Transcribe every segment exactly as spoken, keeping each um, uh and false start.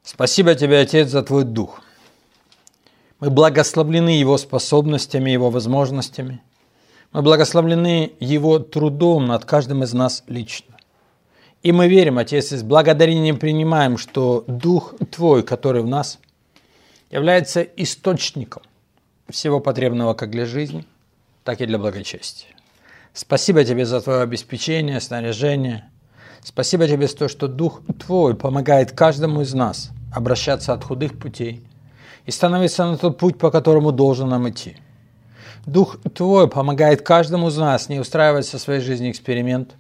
Спасибо Тебе, Отец, за Твой Дух. Мы благословлены Его способностями, Его возможностями. Мы благословлены Его трудом над каждым из нас лично. И мы верим, Отец, и с благодарением принимаем, что Дух Твой, который в нас, является источником всего потребного как для жизни, так и для благочестия. Спасибо Тебе за Твое обеспечение, снаряжение. Спасибо Тебе за то, что Дух Твой помогает каждому из нас обращаться от худых путей и становиться на тот путь, по которому должен нам идти. Дух Твой помогает каждому из нас не устраивать со своей жизнью эксперимент,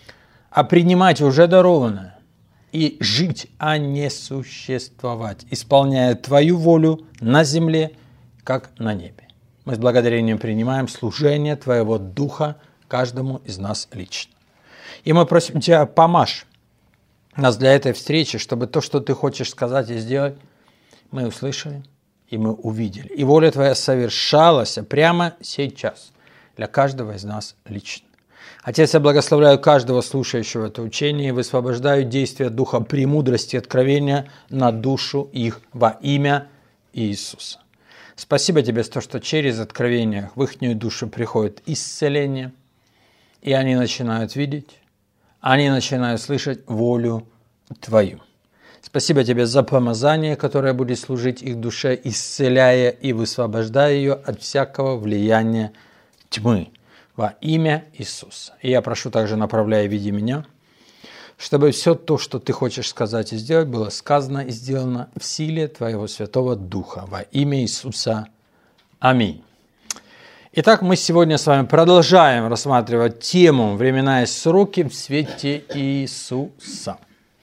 а принимать уже дарованное и жить, а не существовать, исполняя Твою волю на земле, как на небе. Мы с благодарением принимаем служение Твоего Духа каждому из нас лично. И мы просим Тебя, помажь нас для этой встречи, чтобы то, что Ты хочешь сказать и сделать, мы услышали и мы увидели. И воля Твоя совершалась прямо сейчас для каждого из нас лично. Отец, я благословляю каждого слушающего это учение и высвобождаю действия Духа премудрости и откровения на душу их во имя Иисуса. Спасибо Тебе за то, что через откровение в их душу приходит исцеление, и они начинают видеть, они начинают слышать волю Твою. Спасибо Тебе за помазание, которое будет служить их душе, исцеляя и высвобождая ее от всякого влияния тьмы во имя Иисуса. И я прошу также, направляя, веди меня, чтобы все то, что Ты хочешь сказать и сделать, было сказано и сделано в силе Твоего Святого Духа во имя Иисуса. Аминь. Итак, мы сегодня с вами продолжаем рассматривать тему «Времена и сроки в свете Иисуса».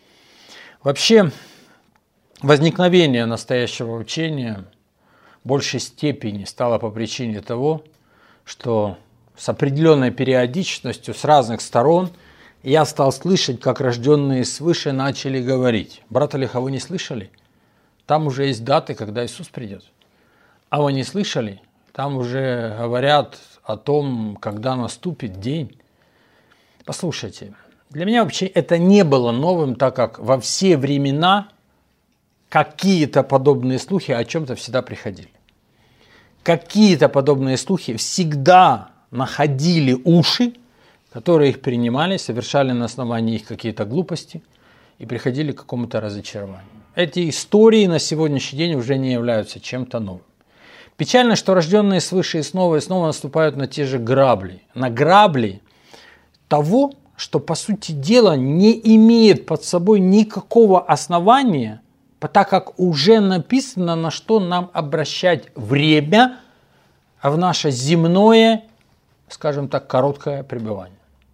Вообще, возникновение настоящего учения в большей степени стало по причине того, что с определенной периодичностью с разных сторон я стал слышать, как рожденные свыше начали говорить: «Брат Олег, а вы не слышали? Там уже есть даты, когда Иисус придет. А вы не слышали? Там уже говорят о том, когда наступит день». Послушайте, для меня вообще это не было новым, так как во все времена какие-то подобные слухи о чем-то всегда приходили. Какие-то подобные слухи всегда находили уши, которые их принимали, совершали на основании их какие-то глупости и приходили к какому-то разочарованию. Эти истории на сегодняшний день уже не являются чем-то новым. Печально, что рожденные свыше и снова и снова наступают на те же грабли. На грабли того, что, по сути дела, не имеет под собой никакого основания, так как уже написано, на что нам обращать время в наше земное, скажем так, короткое пребывание.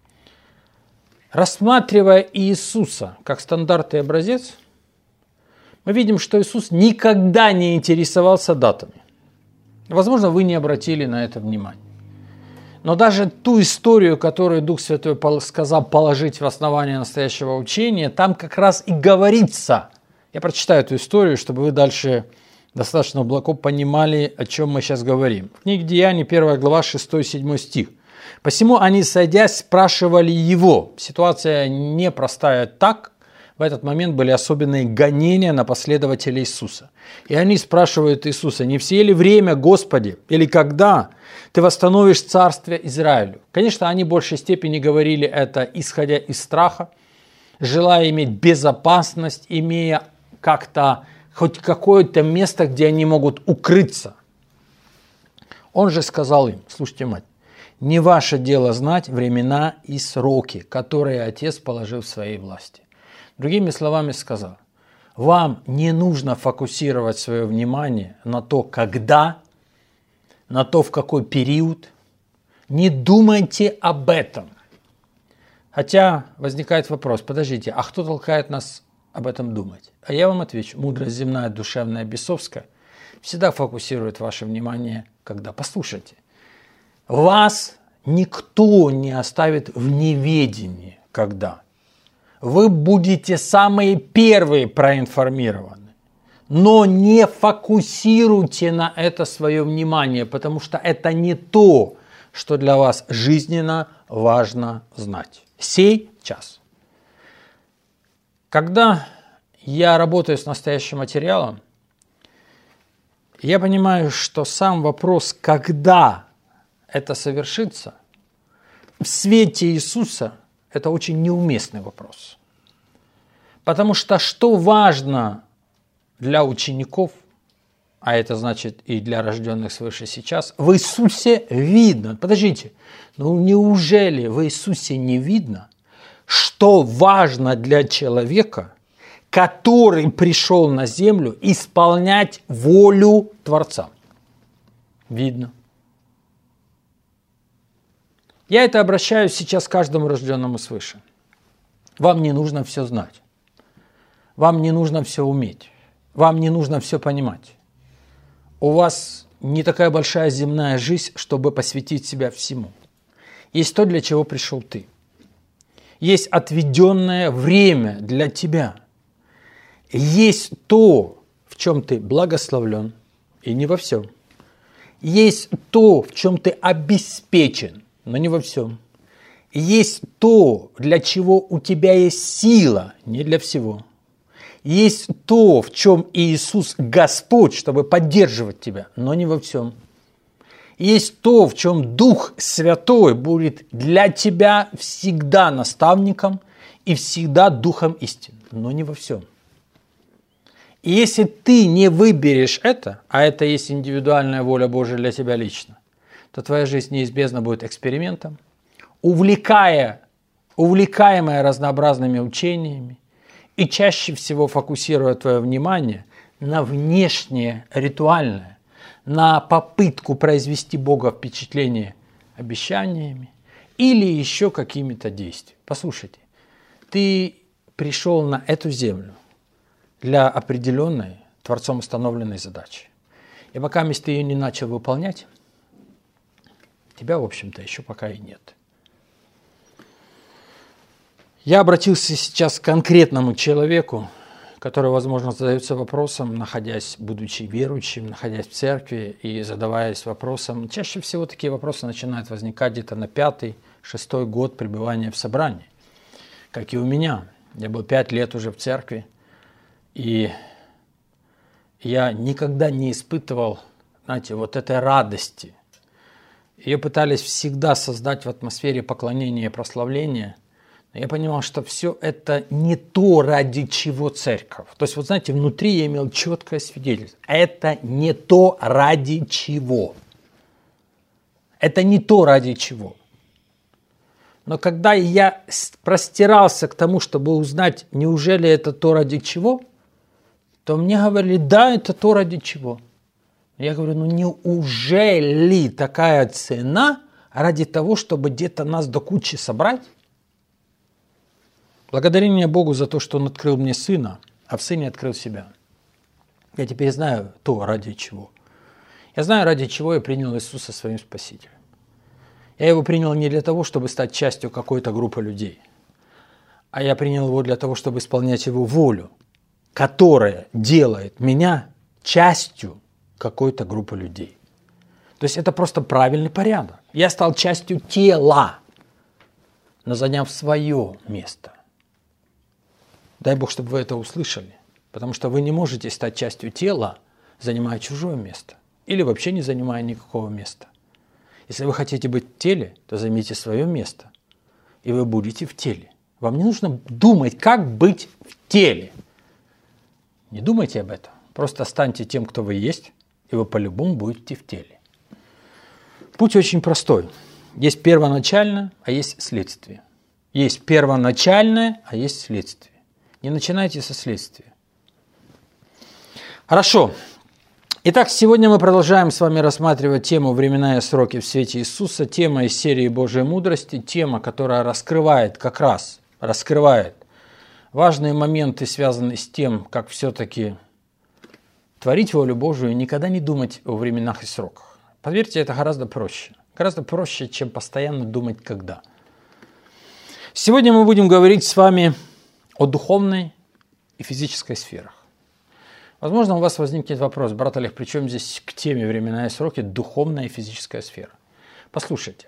Рассматривая Иисуса как стандарт и образец, мы видим, что Иисус никогда не интересовался датами. Возможно, вы не обратили на это внимания. Но даже ту историю, которую Дух Святой сказал положить в основание настоящего учения, там как раз и говорится. Я прочитаю эту историю, чтобы вы дальше достаточно глубоко понимали, о чем мы сейчас говорим. В книге Деяний, первая глава, шестой-седьмой стих. «Посему они, сойдясь, спрашивали его». Ситуация непростая так. В этот момент были особенные гонения на последователей Иисуса. И они спрашивают Иисуса: «Не все ли время, Господи, или когда Ты восстановишь царствие Израилю?» Конечно, они в большей степени говорили это, исходя из страха, желая иметь безопасность, имея как-то хоть какое-то место, где они могут укрыться. Он же сказал им, слушайте, мать, «Не ваше дело знать времена и сроки, которые Отец положил в своей власти». Другими словами сказал: вам не нужно фокусировать свое внимание на то, когда, на то, в какой период. Не думайте об этом. Хотя возникает вопрос: подождите, а кто толкает нас об этом думать? А я вам отвечу: мудрость земная, душевная, бесовская всегда фокусирует ваше внимание, когда. Послушайте, вас никто не оставит в неведении, когда. Вы будете самые первые проинформированы. Но не фокусируйте на это свое внимание, потому что это не то, что для вас жизненно важно знать. Сей час. Когда я работаю с настоящим материалом, я понимаю, что сам вопрос, когда это совершится, в свете Иисуса, это очень неуместный вопрос. Потому что что важно для учеников, а это значит и для рожденных свыше сейчас, в Иисусе видно. Подождите, ну неужели в Иисусе не видно, что важно для человека, который пришел на землю исполнять волю Творца? Видно. Я это обращаюсь сейчас к каждому рожденному свыше. Вам не нужно все знать. Вам не нужно все уметь. Вам не нужно все понимать. У вас не такая большая земная жизнь, чтобы посвятить себя всему. Есть то, для чего пришел ты. Есть отведенное время для тебя. Есть то, в чем ты благословлен, и не во всем. Есть то, в чем ты обеспечен, но не во всем. Есть то, для чего у тебя есть сила, не для всего. Есть то, в чем Иисус Господь, чтобы поддерживать тебя, но не во всем. Есть то, в чем Дух Святой будет для тебя всегда наставником и всегда Духом истины, но не во всем. И если ты не выберешь это, а это есть индивидуальная воля Божия для тебя лично, то твоя жизнь неизбежно будет экспериментом, увлекая, увлекаемая разнообразными учениями, и чаще всего фокусируя твое внимание на внешнее, ритуальное, на попытку произвести Бога впечатление обещаниями или еще какими-то действиями. Послушайте, ты пришел на эту землю для определенной, Творцом установленной задачи. И пока ты ее не начал выполнять, тебя, в общем-то, еще пока и нет. Я обратился сейчас к конкретному человеку, который, возможно, задается вопросом, находясь, будучи верующим, находясь в церкви и задаваясь вопросом. Чаще всего такие вопросы начинают возникать где-то на пятый, шестой год пребывания в собрании, как и у меня. Я был пять лет уже в церкви, и я никогда не испытывал, знаете, вот этой радости. Ее пытались всегда создать в атмосфере поклонения и прославления. Я понимал, что все это не то, ради чего церковь. То есть, вот знаете, внутри я имел четкое свидетельство. Это не то, ради чего. Это не то, ради чего. Но когда я простирался к тому, чтобы узнать, неужели это то, ради чего, то мне говорили, да, это то, ради чего. Я говорю, ну неужели такая цена ради того, чтобы где-то нас до кучи собрать? Благодарение Богу за то, что Он открыл мне Сына, а в Сыне открыл себя. Я теперь знаю то, ради чего. Я знаю, ради чего я принял Иисуса своим Спасителем. Я Его принял не для того, чтобы стать частью какой-то группы людей, а я принял Его для того, чтобы исполнять Его волю, которая делает меня частью какой-то группы людей. То есть это просто правильный порядок. Я стал частью тела, но заняв свое место. Дай Бог, чтобы вы это услышали, потому что вы не можете стать частью тела, занимая чужое место, или вообще не занимая никакого места. Если вы хотите быть в теле, то займите свое место, и вы будете в теле. Вам не нужно думать, как быть в теле. Не думайте об этом. Просто станьте тем, кто вы есть, и вы по-любому будете в теле. Путь очень простой. Есть первоначальное, а есть следствие. Есть первоначальное, а есть следствие. Не начинайте со следствия. Хорошо. Итак, сегодня мы продолжаем с вами рассматривать тему «Времена и сроки в свете Иисуса», тема из серии Божьей мудрости, тема, которая раскрывает, как раз раскрывает важные моменты, связанные с тем, как все-таки творить волю Божию и никогда не думать о временах и сроках. Поверьте, это гораздо проще. Гораздо проще, чем постоянно думать «когда». Сегодня мы будем говорить с вами о духовной и физической сферах. Возможно, у вас возникнет вопрос, брат Олег, при чем здесь к теме времена и сроки духовная и физическая сфера? Послушайте.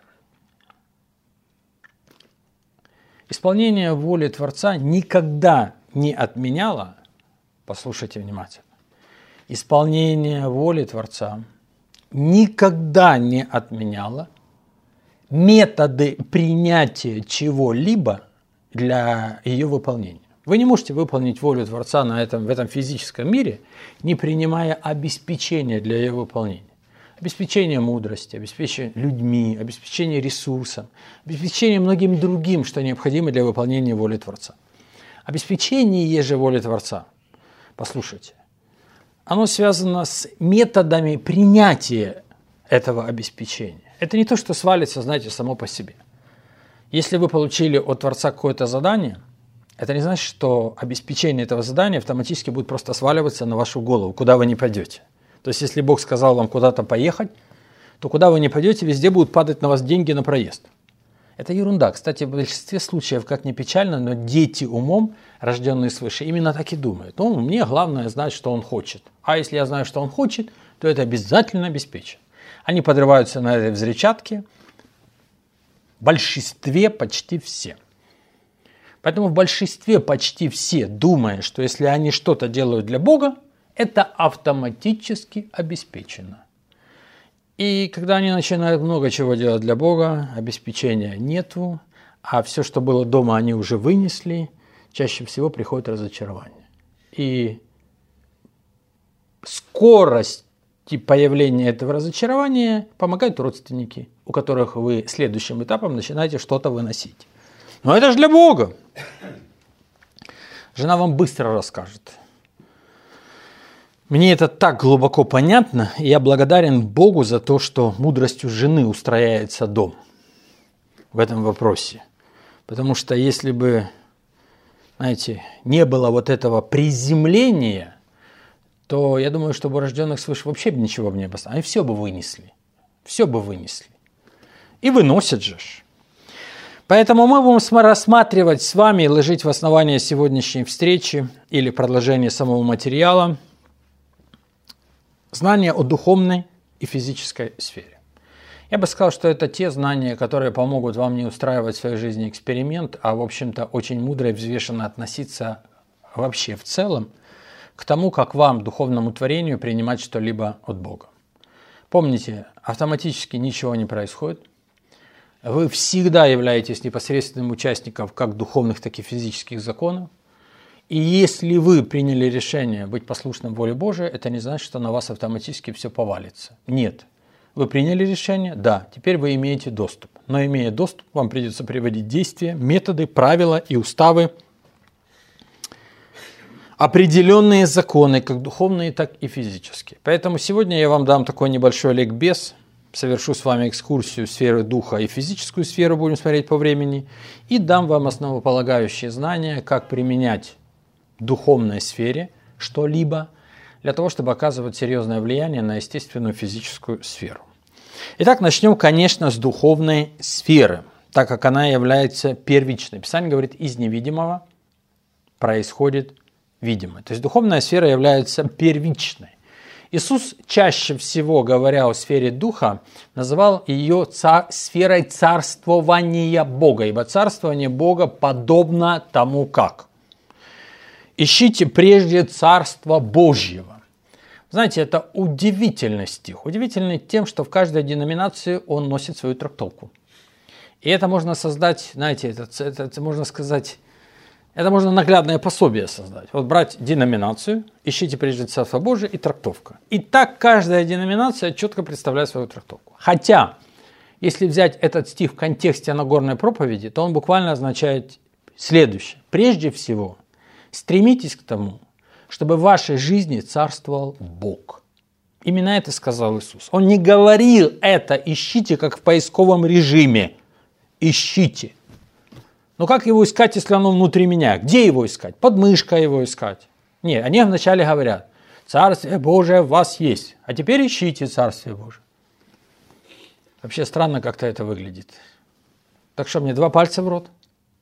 Исполнение воли Творца никогда не отменяло послушайте внимательно, исполнение воли Творца никогда не отменяло методы принятия чего-либо для ее выполнения. Вы не можете выполнить волю Творца на этом, в этом физическом мире, не принимая обеспечения для ее выполнения. Обеспечение мудрости, обеспечение людьми, обеспечение ресурсом, обеспечение многим другим, что необходимо для выполнения воли Творца. Обеспечение же воли Творца, послушайте, оно связано с методами принятия этого обеспечения. Это не то, что свалится, знаете, само по себе. Если вы получили от Творца какое-то задание, это не значит, что обеспечение этого задания автоматически будет просто сваливаться на вашу голову, куда вы не пойдете. То есть, если Бог сказал вам куда-то поехать, то куда вы не пойдете, везде будут падать на вас деньги на проезд. Это ерунда. Кстати, в большинстве случаев, как ни печально, но дети умом, рожденные свыше, именно так и думают. Ну, мне главное знать, что он хочет. А если я знаю, что он хочет, то это обязательно обеспечено. Они подрываются на этой взрывчатке. В большинстве почти все. Поэтому в большинстве почти все, думая, что если они что-то делают для Бога, это автоматически обеспечено. И когда они начинают много чего делать для Бога, обеспечения нету, а все, что было дома, они уже вынесли, чаще всего приходит разочарование. И скорость появления этого разочарования помогают родственники, у которых вы следующим этапом начинаете что-то выносить. Но это же для Бога. Жена вам быстро расскажет. Мне это так глубоко понятно, и я благодарен Богу за то, что мудростью жены устрояется дом в этом вопросе. Потому что если бы, знаете, не было вот этого приземления, то я думаю, что бы рожденных свыше вообще бы ничего бы не было. Они все бы вынесли. Все бы вынесли. И выносят же. Поэтому мы будем рассматривать с вами и ложить в основание сегодняшней встречи или продолжение самого материала знания о духовной и физической сфере. Я бы сказал, что это те знания, которые помогут вам не устраивать в своей жизни эксперимент, а, в общем-то, очень мудро и взвешенно относиться вообще в целом к тому, как вам, духовному творению, принимать что-либо от Бога. Помните, автоматически ничего не происходит. Вы всегда являетесь непосредственным участником как духовных, так и физических законов. И если вы приняли решение быть послушным воле Божией, это не значит, что на вас автоматически все повалится. Нет. Вы приняли решение? Да. Теперь вы имеете доступ. Но имея доступ, вам придется приводить действия, методы, правила и уставы, определенные законы, как духовные, так и физические. Поэтому сегодня я вам дам такой небольшой ликбез, совершу с вами экскурсию в сферы духа и физическую сферу, будем смотреть по времени, и дам вам основополагающие знания, как применять в духовной сфере что-либо для того, чтобы оказывать серьезное влияние на естественную физическую сферу. Итак, начнем, конечно, с духовной сферы, так как она является первичной. Писание говорит, из невидимого происходит видимое. То есть духовная сфера является первичной. Иисус, чаще всего говоря о сфере духа, называл ее цар, сферой царствования Бога, ибо царствование Бога подобно тому как. Ищите прежде Царства Божьего. Знаете, это удивительный стих. Удивительный тем, что в каждой деноминации он носит свою трактовку. И это можно создать, знаете, это, это, это можно сказать, это можно наглядное пособие создать. Вот брать деноминацию, ищите прежде Царство Божие и трактовка. И так каждая деноминация четко представляет свою трактовку. Хотя, если взять этот стих в контексте Нагорной проповеди, то он буквально означает следующее. Прежде всего, стремитесь к тому, чтобы в вашей жизни царствовал Бог. Именно это сказал Иисус. Он не говорил это «ищите», как в поисковом режиме. Ищите. Но как его искать, если оно внутри меня? Где его искать? Под мышкой его искать? Нет, они вначале говорят, Царствие Божие в вас есть, а теперь ищите Царствие Божие. Вообще странно как-то это выглядит. Так что, мне два пальца в рот?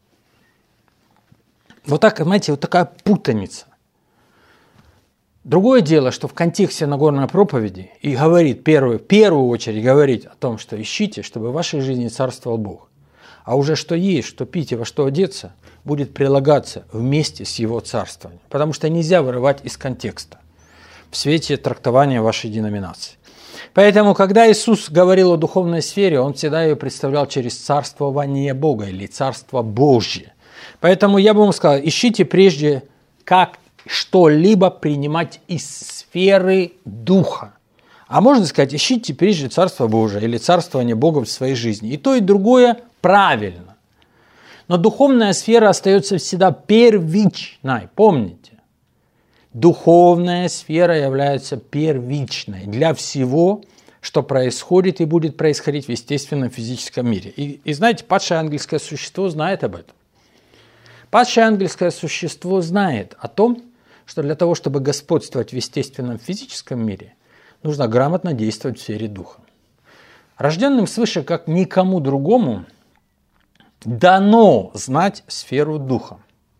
Вот так, знаете, вот такая путаница. Другое дело, что в контексте Нагорной проповеди и говорит, первый, в первую очередь говорит о том, что ищите, чтобы в вашей жизни царствовал Бог. а уже что есть, что пить и во что одеться, будет прилагаться вместе с Его царствованием. Потому что нельзя вырывать из контекста в свете трактования вашей деноминации. Поэтому, когда Иисус говорил о духовной сфере, Он всегда ее представлял через царствование Бога или Царство Божье. Поэтому я бы вам сказал, ищите прежде, как что-либо принимать из сферы Духа. А можно сказать, ищите прежде Царство Божие или царствование Бога в своей жизни. И то, и другое правильно. Но духовная сфера остается всегда первичной. Помните? Духовная сфера является первичной для всего, что происходит и будет происходить в естественном физическом мире. И, и знаете, падшее ангельское существо знает об этом. Падшее ангельское существо знает о том, что для того, чтобы господствовать в естественном физическом мире, нужно грамотно действовать в сфере духа. Рожденным свыше, как никому другому, дано знать сферу духа.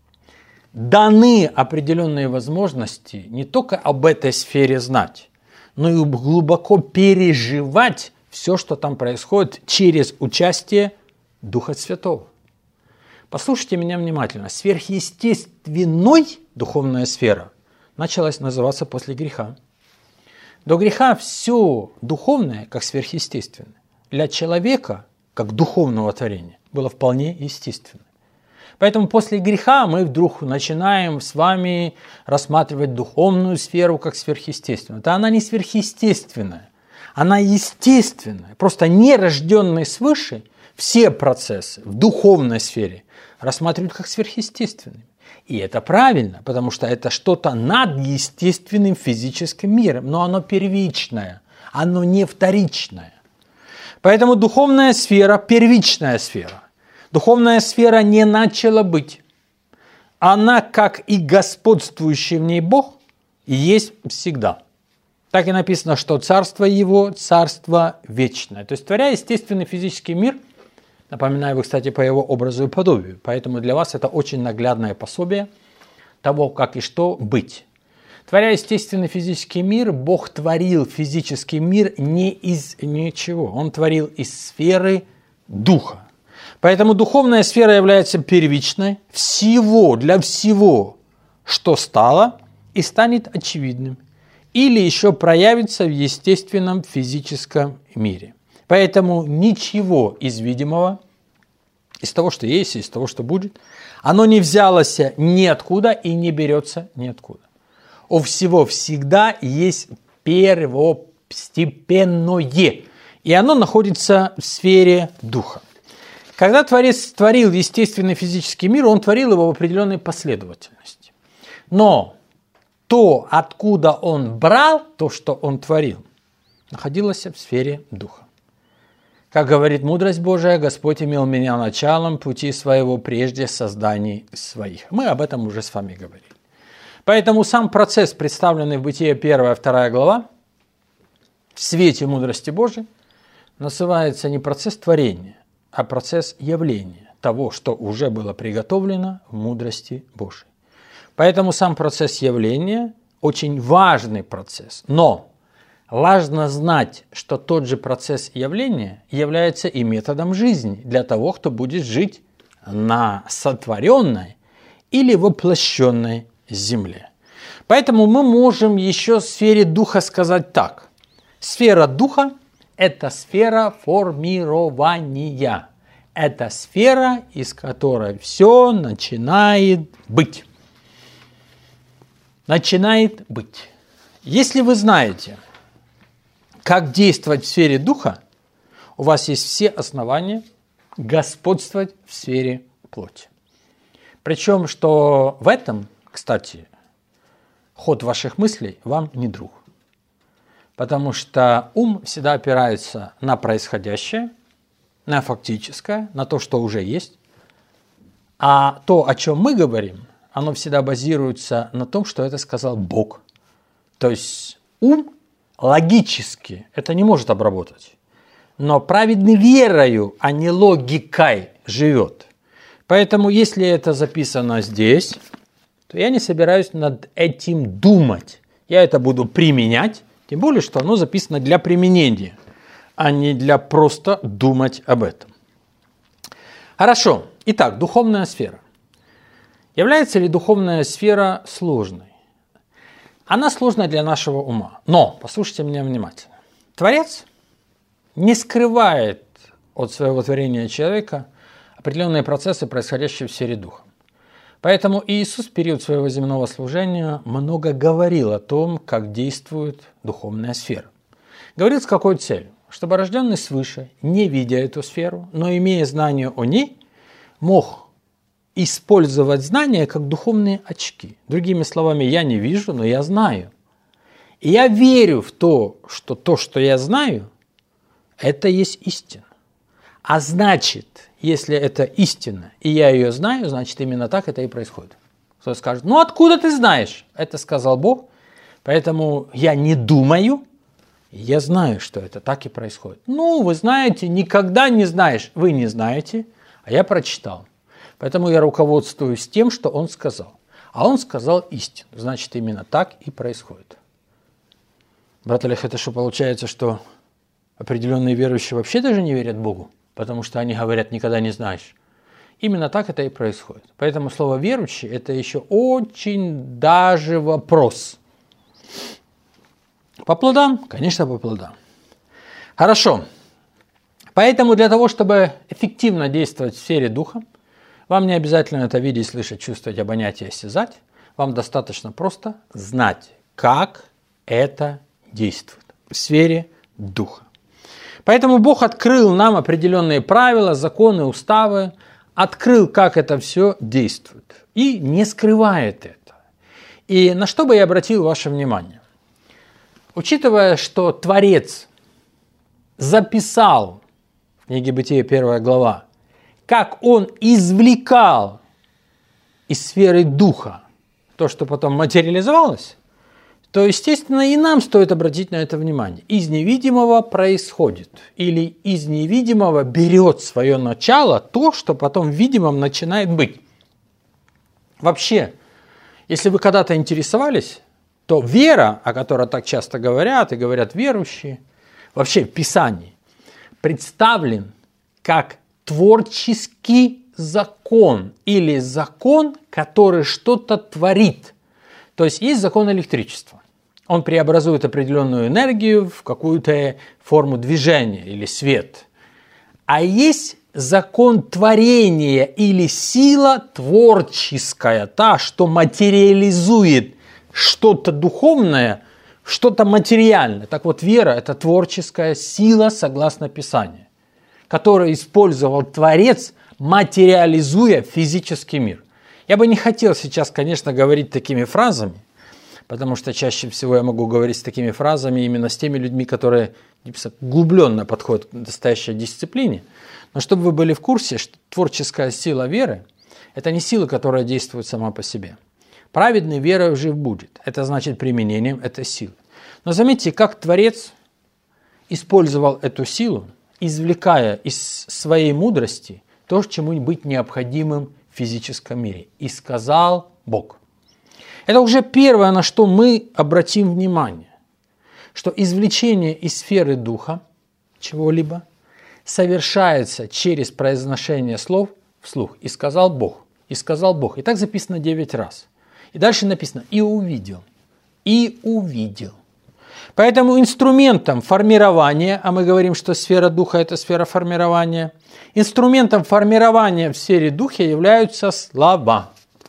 Даны определенные возможности не только об этой сфере знать, но и глубоко переживать все, что там происходит через участие Духа Святого. Послушайте меня внимательно. Сверхъестественной духовная сфера началась называться после греха. До греха все духовное, как сверхъестественное, для человека, как духовного творения, было вполне естественно. Поэтому после греха мы вдруг начинаем с вами рассматривать духовную сферу как сверхъестественную. Да она не сверхъестественная, она естественная. Просто нерожденные свыше все процессы в духовной сфере рассматривают как сверхъестественными. И это правильно, потому что это что-то над естественным физическим миром, но оно первичное, оно не вторичное. Поэтому духовная сфера – первичная сфера. Духовная сфера не начала быть. Она, как и господствующий в ней Бог, есть всегда. Так и написано, что царство Его – царство вечное. То есть, творя естественный физический мир, напоминаю, вы, кстати, по Его образу и подобию, поэтому для вас это очень наглядное пособие того, как и что быть. Творя естественный физический мир, Бог творил физический мир не из ничего. Он творил из сферы духа. Поэтому духовная сфера является первичной всего, для всего, что стало и станет очевидным, или еще проявится в естественном физическом мире. Поэтому ничего из видимого, из того, что есть, из того, что будет, оно не взялось ниоткуда и не берется ниоткуда. У всего всегда есть первостепенное, и оно находится в сфере духа. Когда Творец творил естественный физический мир, он творил его в определенной последовательности. Но то, откуда он брал то, что он творил, находилось в сфере духа. Как говорит мудрость Божия, Господь имел меня началом пути своего прежде созданий своих. Мы об этом уже с вами говорили. Поэтому сам процесс, представленный в Бытие первая, вторая глава, в свете мудрости Божией, называется не процесс творения, а процесс явления того, что уже было приготовлено в мудрости Божией. Поэтому сам процесс явления очень важный процесс. Но важно знать, что тот же процесс явления является и методом жизни для того, кто будет жить на сотворенной или воплощенной земле. Поэтому мы можем еще в сфере духа сказать так. Сфера духа – это сфера формирования. Это сфера, из которой все начинает быть. Начинает быть. Если вы знаете, как действовать в сфере духа, у вас есть все основания господствовать в сфере плоти. Причем, что в этом, кстати, ход ваших мыслей вам не друг. Потому что ум всегда опирается на происходящее, на фактическое, на то, что уже есть. А то, о чем мы говорим, оно всегда базируется на том, что это сказал Бог. То есть ум логически это не может обработать. Но праведный верою, а не логикой живет. Поэтому, если это записано здесь, то я не собираюсь над этим думать. Я это буду применять. Тем более, что оно записано для применения, а не для просто думать об этом. Хорошо. Итак, духовная сфера. Является ли духовная сфера сложной? Она сложная для нашего ума. Но, послушайте меня внимательно. Творец не скрывает от своего творения человека определенные процессы, происходящие в сфере духа. Поэтому Иисус в период своего земного служения много говорил о том, как действует духовная сфера. Говорил с какой целью? Чтобы рожденный свыше, не видя эту сферу, но имея знание о ней, мог использовать знания как духовные очки. Другими словами, я не вижу, но я знаю. И я верю в то, что то, что я знаю, это есть истина. А значит, если это истина, и я ее знаю, значит, именно так это и происходит. Кто скажет, ну откуда ты знаешь? Это сказал Бог, поэтому я не думаю, я знаю, что это так и происходит. Ну, вы знаете, никогда не знаешь. Вы не знаете, а я прочитал. Поэтому я руководствуюсь тем, что он сказал. А он сказал истину. Значит, именно так и происходит. Брат Олег, это что получается, что определенные верующие вообще даже не верят Богу? Потому что они говорят, никогда не знаешь. Именно так это и происходит. Поэтому слово «верующий» – это еще очень даже вопрос. По плодам? Конечно, по плодам. Хорошо. Поэтому для того, чтобы эффективно действовать в сфере духа, вам не обязательно это видеть, слышать, чувствовать, обонять и осязать. Вам достаточно просто знать, как это действует в сфере духа. Поэтому Бог открыл нам определенные правила, законы, уставы, открыл, как это все действует и не скрывает это. И на что бы я обратил ваше внимание? Учитывая, что Творец записал в книге Бытия первая глава, как он извлекал из сферы духа то, что потом материализовалось, то, естественно, и нам стоит обратить на это внимание. Из невидимого происходит, или из невидимого берет свое начало то, что потом в видимом начинает быть. Вообще, если вы когда-то интересовались, то вера, о которой так часто говорят, и говорят верующие, вообще в Писании, представлен как творческий закон или закон, который что-то творит. То есть есть закон электричества. Он преобразует определенную энергию в какую-то форму движения или свет. А есть закон творения или сила творческая, та, что материализует что-то духовное, что-то материальное. Так вот, вера – это творческая сила, согласно Писанию, которую использовал Творец, материализуя физический мир. Я бы не хотел сейчас, конечно, говорить такими фразами, потому что чаще всего я могу говорить с такими фразами именно с теми людьми, которые углубленно подходят к настоящей дисциплине. Но чтобы вы были в курсе, что творческая сила веры – это не сила, которая действует сама по себе. Праведный верой жив будет. Это значит применением этой силы. Но заметьте, как Творец использовал эту силу, извлекая из своей мудрости то, чему быть необходимым в физическом мире. И сказал Бог. Это уже первое, на что мы обратим внимание, что извлечение из сферы духа чего-либо совершается через произношение слов вслух. И сказал Бог. И сказал Бог. И так записано девять раз. И дальше написано «и увидел». И увидел. Поэтому инструментом формирования, а мы говорим, что сфера духа – это сфера формирования, инструментом формирования в сфере духа являются слова.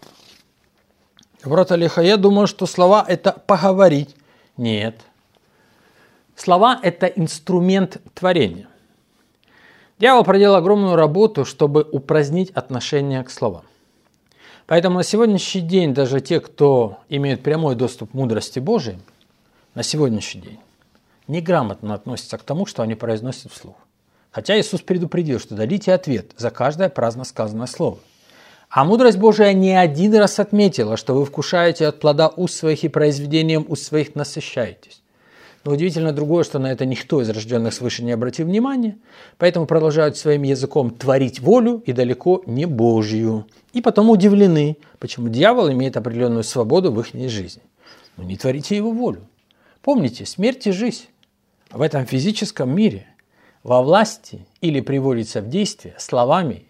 Брат Олег, я думаю, что слова – это поговорить. Нет. Слова – это инструмент творения. Дьявол проделал огромную работу, чтобы упразднить отношение к словам. Поэтому на сегодняшний день даже те, кто имеет прямой доступ к мудрости Божией, на сегодняшний день неграмотно относятся к тому, что они произносят вслух. Хотя Иисус предупредил, что дадите ответ за каждое праздно сказанное слово. А мудрость Божия не один раз отметила, что вы вкушаете от плода уст своих и произведением уст своих насыщаетесь. Но удивительно другое, что на это никто из рожденных свыше не обратил внимания, поэтому продолжают своим языком творить волю и далеко не Божью. И потом удивлены, почему дьявол имеет определенную свободу в их жизни. Но не творите его волю. Помните, смерть и жизнь в этом физическом мире во власти или приводится в действие словами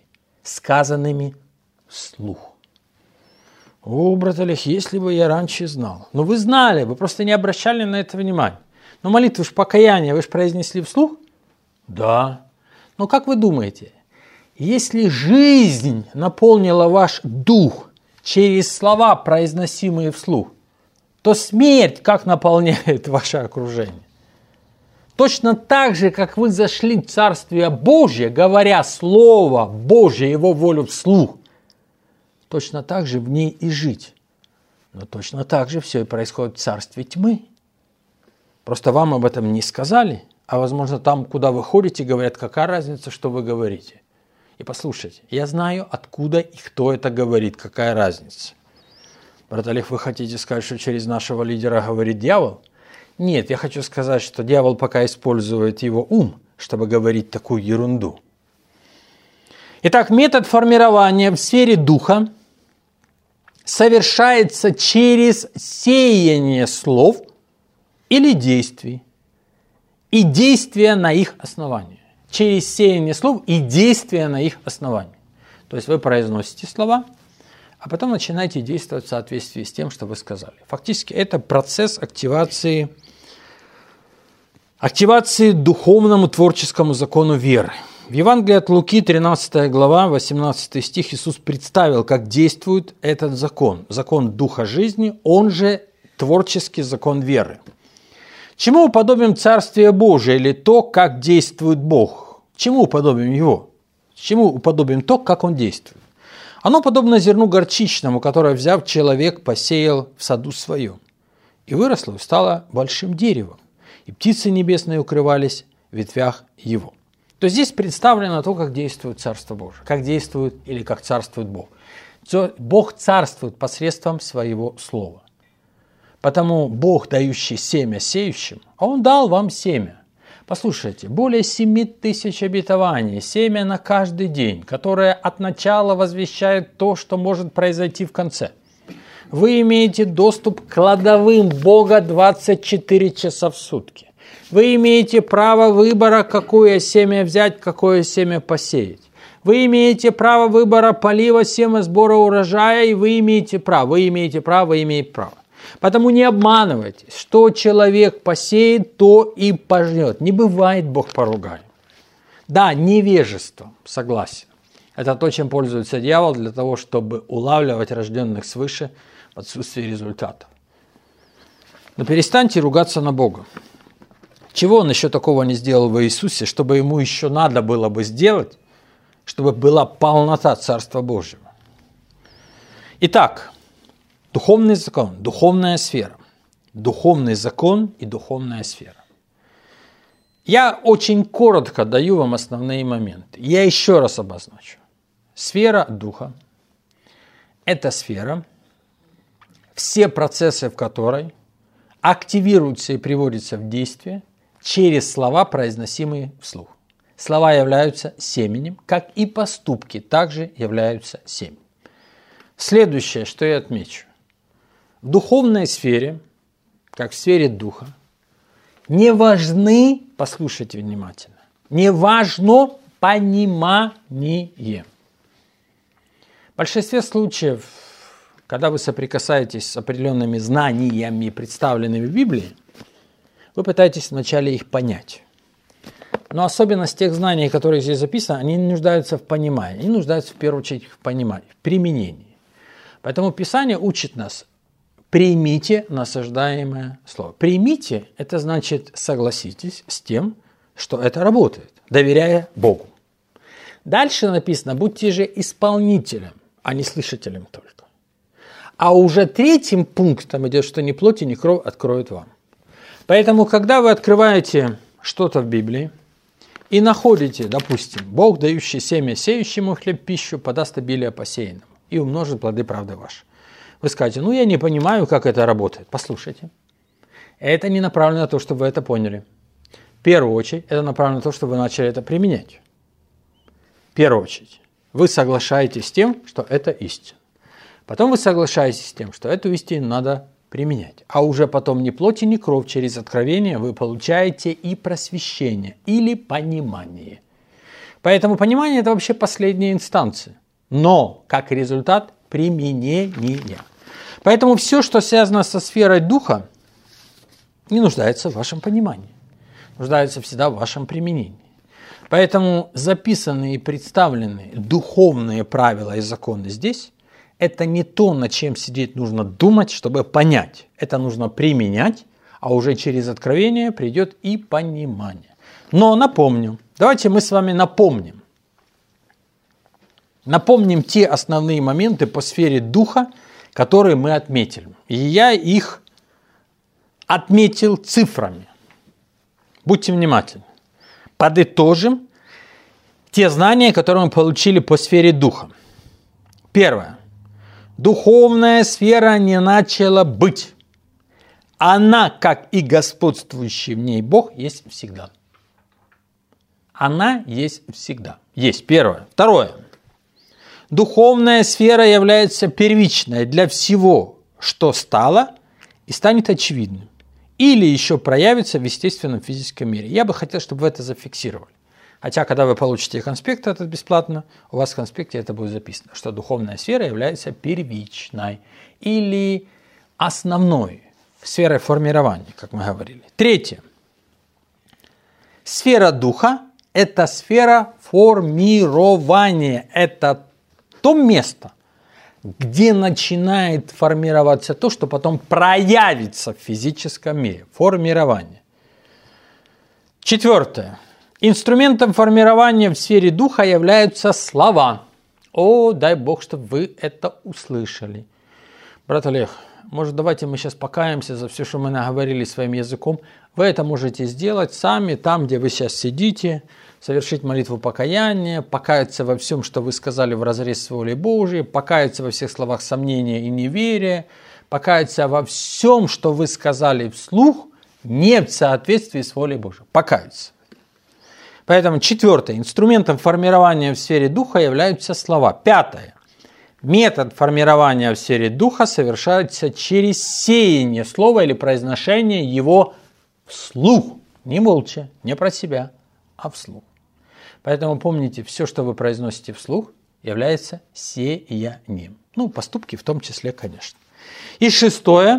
сказанными вслух. О, брат Олег, если бы я раньше знал. Но вы знали, вы просто не обращали на это внимания. Но молитву ж покаяния вы же произнесли вслух? Да. Но как вы думаете, если жизнь наполнила ваш дух через слова, произносимые вслух, то смерть как наполняет ваше окружение? Точно так же, как вы зашли в Царствие Божье, говоря Слово Божье, Его волю вслух, точно так же в ней и жить. Но точно так же все и происходит в Царстве Тьмы. Просто вам об этом не сказали, а возможно там, куда вы ходите, говорят, какая разница, что вы говорите. И послушайте, я знаю, откуда и кто это говорит, какая разница. Брат Олег, вы хотите сказать, что через нашего лидера говорит дьявол? Нет, я хочу сказать, что дьявол пока использует его ум, чтобы говорить такую ерунду. Итак, метод формирования в сфере духа совершается через сеяние слов или действий и действия на их основании. Через сеяние слов и действия на их основании. То есть вы произносите слова, а потом начинаете действовать в соответствии с тем, что вы сказали. Фактически это процесс активации, активации духовному творческому закону веры. В Евангелии от Луки, тринадцатая глава, восемнадцатый стих, Иисус представил, как действует этот закон. Закон Духа жизни, он же творческий закон веры. Чему уподобим Царствие Божие или то, как действует Бог? Чему уподобим Его? Чему уподобим то, как Он действует? Оно подобно зерну горчичному, которое, взяв человек, посеял в саду своем. И выросло, и стало большим деревом. И птицы небесные укрывались в ветвях его. То здесь представлено то, как действует Царство Божие. Как действует или как царствует Бог. Бог царствует посредством своего слова. Потому Бог, дающий семя сеющим, а Он дал вам семя. Послушайте, более семи тысяч обетований, семя на каждый день, которое от начала возвещает то, что может произойти в конце. Вы имеете доступ к кладовым Бога двадцать четыре часа в сутки. Вы имеете право выбора, какое семя взять, какое семя посеять. Вы имеете право выбора полива, семя, сбора урожая, и вы имеете право, вы имеете право, вы имеете право. Потому не обманывайтесь, что человек посеет, то и пожнет. Не бывает Бог поругаем. Да, невежеством, согласен. Это то, чем пользуется дьявол для того, чтобы улавливать рожденных свыше в отсутствии результатов. Но перестаньте ругаться на Бога. Чего Он еще такого не сделал в Иисусе, чтобы Ему еще надо было бы сделать, чтобы была полнота Царства Божьего? Итак, духовный закон, духовная сфера. Духовный закон и духовная сфера. Я очень коротко даю вам основные моменты. Я еще раз обозначу. Сфера духа – это сфера, все процессы в которой активируются и приводятся в действие через слова, произносимые вслух. Слова являются семенем, как и поступки также являются семенем. Следующее, что я отмечу. В духовной сфере, как в сфере духа, не важны, послушайте внимательно, не важно понимание. В большинстве случаев, когда вы соприкасаетесь с определенными знаниями, представленными в Библии, вы пытаетесь вначале их понять. Но особенность тех знаний, которые здесь записаны, они не нуждаются в понимании, они нуждаются в первую очередь в понимании, в применении. Поэтому Писание учит нас: примите насаждаемое слово. Примите – это значит согласитесь с тем, что это работает, доверяя Богу. Дальше написано: будьте же исполнителем, а не слышателем только. А уже третьим пунктом идет, что ни плоть и ни кровь откроют вам. Поэтому, когда вы открываете что-то в Библии и находите, допустим, Бог, дающий семя сеющему хлеб пищу, подаст обилие посеянному и умножит плоды правды ваши. Вы скажете: ну я не понимаю, как это работает. Послушайте, это не направлено на то, чтобы вы это поняли. В первую очередь, это направлено на то, чтобы вы начали это применять. В первую очередь, вы соглашаетесь с тем, что это истина. Потом вы соглашаетесь с тем, что эту истину надо применять. А уже потом ни плоть и ни кровь, через откровение вы получаете и просвещение, или понимание. Поэтому понимание – это вообще последняя инстанция. Но, как результат, применения. Поэтому все, что связано со сферой духа, не нуждается в вашем понимании. Нуждается всегда в вашем применении. Поэтому записанные и представленные духовные правила и законы здесь – это не то, над чем сидеть нужно думать, чтобы понять. Это нужно применять, а уже через откровение придет и понимание. Но напомню, давайте мы с вами напомним. Напомним те основные моменты по сфере духа, которые мы отметили. И я их отметил цифрами. Будьте внимательны. Подытожим те знания, которые мы получили по сфере духа. Первое. Духовная сфера не начала быть. Она, как и господствующий в ней Бог, есть всегда. Она есть всегда. Есть первое. Второе. Духовная сфера является первичной для всего, что стало и станет очевидным. Или еще проявится в естественном физическом мире. Я бы хотел, чтобы вы это зафиксировали. Хотя, когда вы получите конспект этот бесплатно, у вас в конспекте это будет записано, что духовная сфера является первичной или основной сферой формирования, как мы говорили. Третье. Сфера духа – это сфера формирования. Это то место, где начинает формироваться то, что потом проявится в физическом мире. Формирование. Четвертое. Инструментом формирования в сфере духа являются слова. О, дай Бог, чтобы вы это услышали. Брат Олег, может, давайте мы сейчас покаемся за все, что мы наговорили своим языком. Вы это можете сделать сами, там, где вы сейчас сидите, совершить молитву покаяния, покаяться во всем, что вы сказали вразрез с волей Божией, покаяться во всех словах сомнения и неверия, покаяться во всем, что вы сказали вслух, не в соответствии с волей Божией. Покаяться. Поэтому четвертое. Инструментом формирования в сфере духа являются слова. Пятое. Метод формирования в сфере духа совершается через сеяние слова или произношение его вслух. Не молча, не про себя, а вслух. Поэтому помните, все, что вы произносите вслух, является сеянием. Ну, поступки в том числе, конечно. И шестое.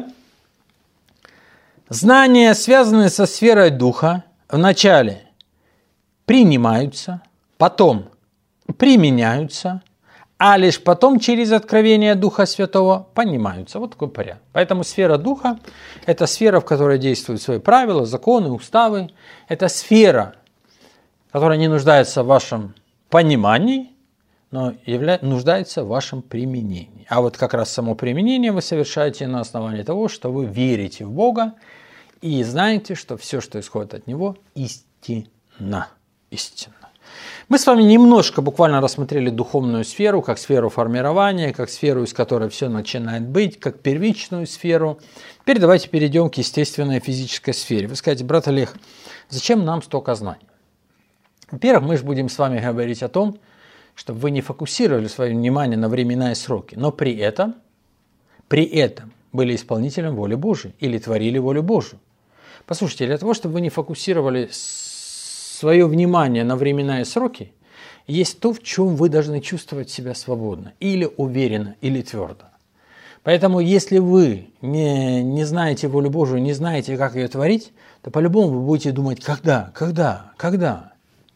Знания, связанные со сферой духа, вначале принимаются, потом применяются, а лишь потом через откровение Духа Святого понимаются. Вот такой порядок. Поэтому сфера Духа – это сфера, в которой действуют свои правила, законы, уставы. Это сфера, которая не нуждается в вашем понимании, но явля... нуждается в вашем применении. А вот как раз само применение вы совершаете на основании того, что вы верите в Бога и знаете, что все, что исходит от Него, истина. Истинно. Мы с вами немножко буквально рассмотрели духовную сферу, как сферу формирования, как сферу, из которой все начинает быть, как первичную сферу. Теперь давайте перейдем к естественной физической сфере. Вы скажете, брат Олег, зачем нам столько знаний? Во-первых, мы же будем с вами говорить о том, чтобы вы не фокусировали свое внимание на времена и сроки, но при этом, при этом были исполнителем воли Божией или творили волю Божию. Послушайте, для того, чтобы вы не фокусировали свое внимание на времена и сроки, есть то, в чем вы должны чувствовать себя свободно, или уверенно, или твердо. Поэтому, если вы не, не знаете волю Божию, не знаете, как ее творить, то по-любому вы будете думать, когда, когда, когда.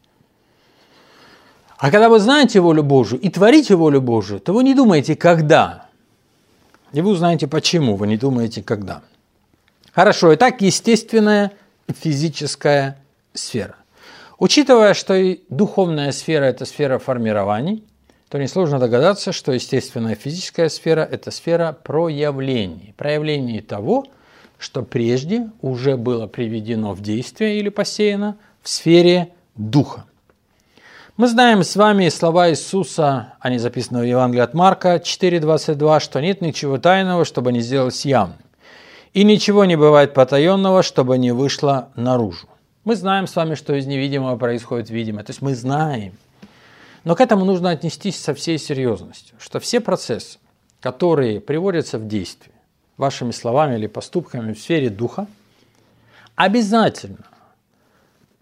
А когда вы знаете волю Божию и творите волю Божию, то вы не думаете, когда. И вы узнаете, почему вы не думаете, когда. Хорошо, итак, естественная физическая сфера. Учитывая, что и духовная сфера – это сфера формирований, то несложно догадаться, что естественная физическая сфера – это сфера проявлений. Проявлений того, что прежде уже было приведено в действие или посеяно в сфере духа. Мы знаем с вами слова Иисуса, они записаны в Евангелии от Марка четыре двадцать два, что нет ничего тайного, чтобы не сделалось явным, и ничего не бывает потаенного, чтобы не вышло наружу. Мы знаем с вами, что из невидимого происходит видимое. То есть мы знаем. Но к этому нужно отнестись со всей серьезностью, что все процессы, которые приводятся в действие вашими словами или поступками в сфере духа, обязательно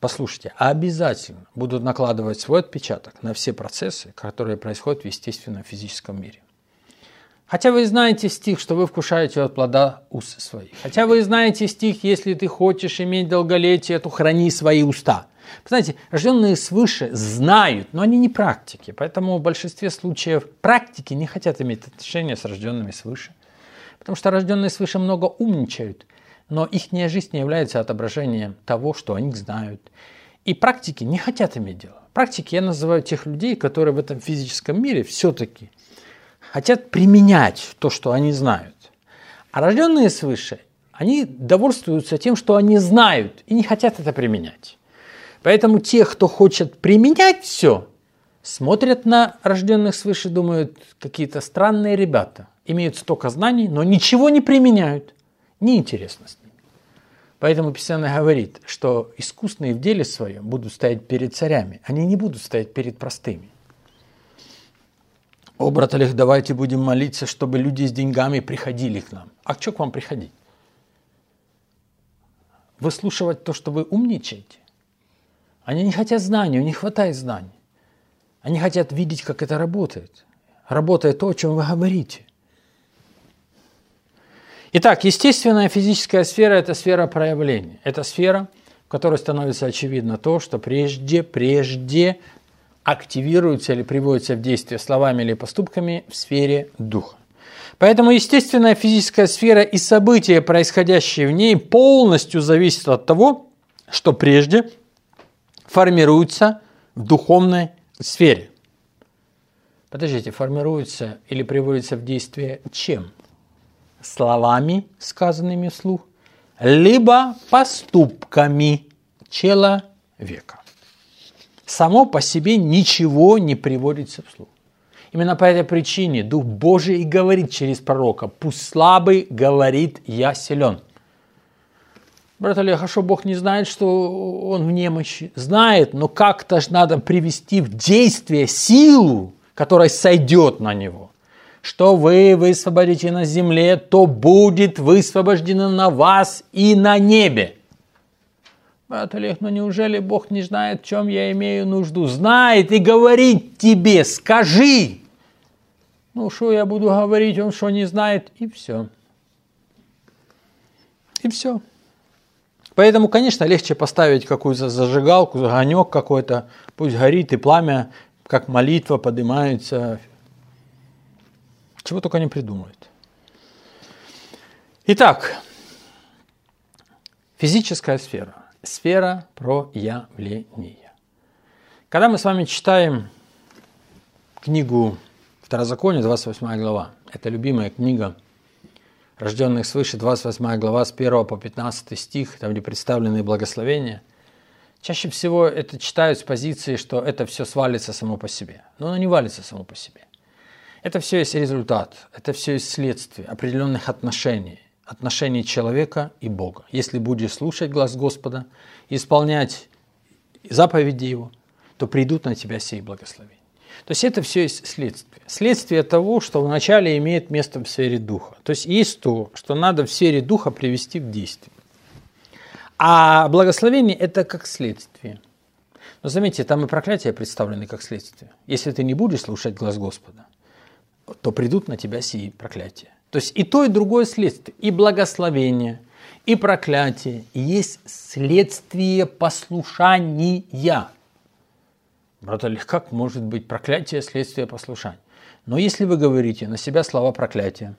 послушайте, обязательно будут накладывать свой отпечаток на все процессы, которые происходят в естественном физическом мире. Хотя вы знаете стих, что вы вкушаете от плода уст своих. Хотя вы знаете стих, если ты хочешь иметь долголетие, то храни свои уста. Знаете, рожденные свыше знают, но они не практики. Поэтому в большинстве случаев практики не хотят иметь отношения с рожденными свыше. Потому что рожденные свыше много умничают, но их жизнь не является отображением того, что они знают. И практики не хотят иметь дело. Практики я называю тех людей, которые в этом физическом мире все-таки хотят применять то, что они знают. А рожденные свыше, они довольствуются тем, что они знают, и не хотят это применять. Поэтому те, кто хочет применять все, смотрят на рожденных свыше, думают, какие-то странные ребята, имеют столько знаний, но ничего не применяют. Неинтересно с ними. Поэтому Писание говорит, что искусные в деле своем будут стоять перед царями, они не будут стоять перед простыми. О, брат Олег, давайте будем молиться, чтобы люди с деньгами приходили к нам. А что к вам приходить? Выслушивать то, что вы умничаете? Они не хотят знаний, у них хватает знаний. Они хотят видеть, как это работает. Работает то, о чем вы говорите. Итак, естественная физическая сфера – это сфера проявления. Это сфера, в которой становится очевидно то, что прежде, прежде активируется или приводится в действие словами или поступками в сфере духа. Поэтому естественная физическая сфера и события, происходящие в ней, полностью зависят от того, что прежде формируется в духовной сфере. Подождите, формируется или приводится в действие чем? Словами, сказанными вслух, либо поступками человека. Само по себе ничего не приводится вслух. Именно по этой причине Дух Божий и говорит через пророка: «Пусть слабый говорит, я силен». Брат Олег, а что Бог не знает, что он в немощи? Знает, но как-то же надо привести в действие силу, которая сойдет на него. Что вы высвободите на земле, то будет высвобождено на вас и на небе. Брат Олег, ну неужели Бог не знает, в чем я имею нужду? Знает и говорит тебе, скажи. Ну что я буду говорить, он что не знает, и все. И все. Поэтому, конечно, легче поставить какую-то зажигалку, огонек какой-то, пусть горит, и пламя, как молитва, поднимается. Чего только не придумают. Итак, физическая сфера. Сфера проявления. Когда мы с вами читаем книгу Второзакония, двадцать восьмая глава, это любимая книга рожденных свыше, двадцать восьмая глава, с первого по пятнадцатый стих, там, где представлены благословения, чаще всего это читают с позиции, что это все свалится само по себе. Но оно не валится само по себе. Это все есть результат, это все есть следствие определенных отношений, отношений человека и Бога. Если будешь слушать глаз Господа, исполнять заповеди Его, то придут на тебя сии благословения. То есть это все есть следствие. Следствие того, что вначале имеет место в сфере духа. То есть есть то, что надо в сфере духа привести в действие. А благословение – это как следствие. Но заметьте, там и проклятия представлены как следствие. Если ты не будешь слушать глаз Господа, то придут на тебя сии проклятия. То есть и то, и другое следствие. И благословение, и проклятие есть следствие послушания. Брат Олег, как может быть проклятие следствие послушания? Но если вы говорите на себя слова проклятия,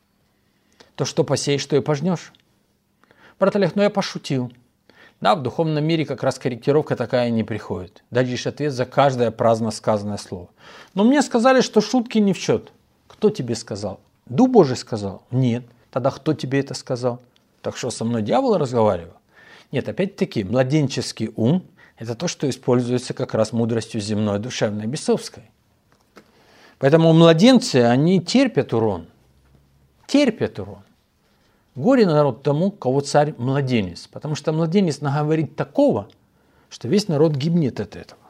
то что посеешь, что и пожнешь. Брат Олег, ну я пошутил. Да, в духовном мире как раз корректировка такая не приходит. Дадишь ответ за каждое праздно сказанное слово. Но мне сказали, что шутки не в счет. Кто тебе сказал? Дух Божий сказал? Нет. Тогда кто тебе это сказал? Так что, со мной дьявол разговаривал? Нет, опять-таки, младенческий ум – это то, что используется как раз мудростью земной, душевной, бесовской. Поэтому младенцы, они терпят урон. Терпят урон. Горе народ тому, кого царь младенец. Потому что младенец наговорит такого, что весь народ гибнет от этого.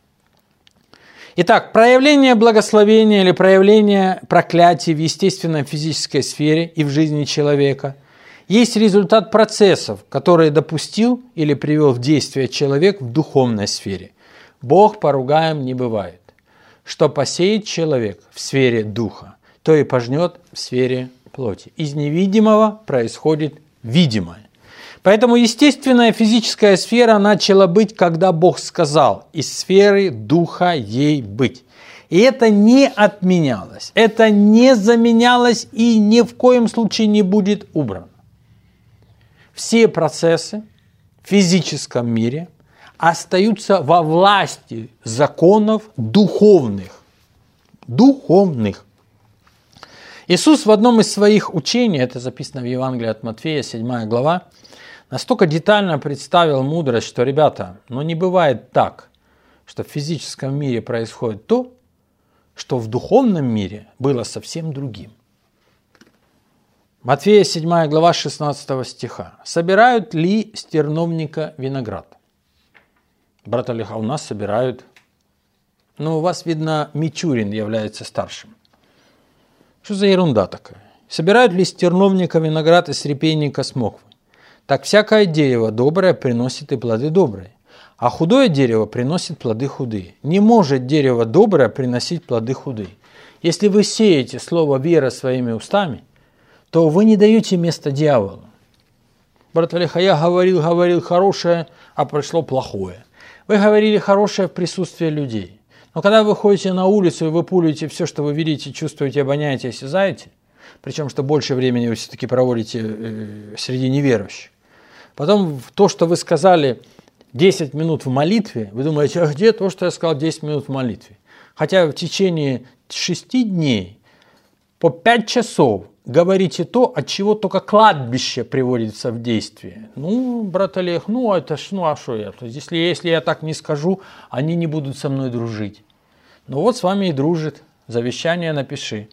Итак, проявление благословения или проявление проклятия в естественной физической сфере и в жизни человека есть результат процессов, которые допустил или привел в действие человек в духовной сфере. Бог поругаем не бывает. Что посеет человек в сфере духа, то и пожнет в сфере плоти. Из невидимого происходит видимое. Поэтому естественная физическая сфера начала быть, когда Бог сказал, из сферы духа ей быть. И это не отменялось, это не заменялось и ни в коем случае не будет убрано. Все процессы в физическом мире остаются во власти законов духовных. Духовных. Иисус в одном из своих учений, это записано в Евангелии от Матфея, седьмая глава, настолько детально представил мудрость, что, ребята, ну не бывает так, что в физическом мире происходит то, что в духовном мире было совсем другим. Матфея седьмая глава шестнадцатого стиха. «Собирают ли с терновника виноград?» Брат Олег, а у нас собирают. Ну, у вас, видно, Мичурин является старшим. Что за ерунда такая? Собирают ли с терновника виноград и с репейника смоквы? Так всякое дерево доброе приносит и плоды добрые, а худое дерево приносит плоды худые. Не может дерево доброе приносить плоды худые. Если вы сеете слово «вера» своими устами, то вы не даете место дьяволу. Брат Олег, а я говорил, говорил хорошее, а пришло плохое. Вы говорили хорошее в присутствии людей. Но когда вы ходите на улицу и вы пулите все, что вы видите, чувствуете, обоняете, осязаете, причем что больше времени вы все-таки проводите э, среди неверующих, потом то, что вы сказали десять минут в молитве, вы думаете, а где то, что я сказал десять минут в молитве? Хотя в течение шести дней по пять часов говорите то, от чего только кладбище приводится в действие. Ну, брат Олег, ну это ж, ну а что я? Если, если я так не скажу, они не будут со мной дружить. Ну вот с вами и дружит. Завещание напиши.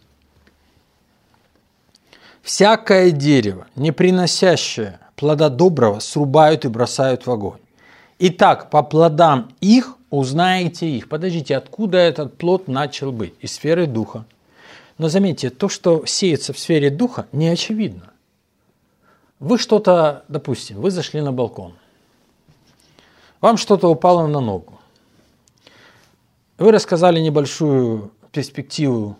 Всякое дерево, не приносящее плода доброго, срубают и бросают в огонь. Итак, по плодам их узнаете их. Подождите, откуда этот плод начал быть? Из сферы духа. Но заметьте, то, что сеется в сфере духа, не очевидно. Вы что-то, допустим, вы зашли на балкон. Вам что-то упало на ногу. Вы рассказали небольшую перспективу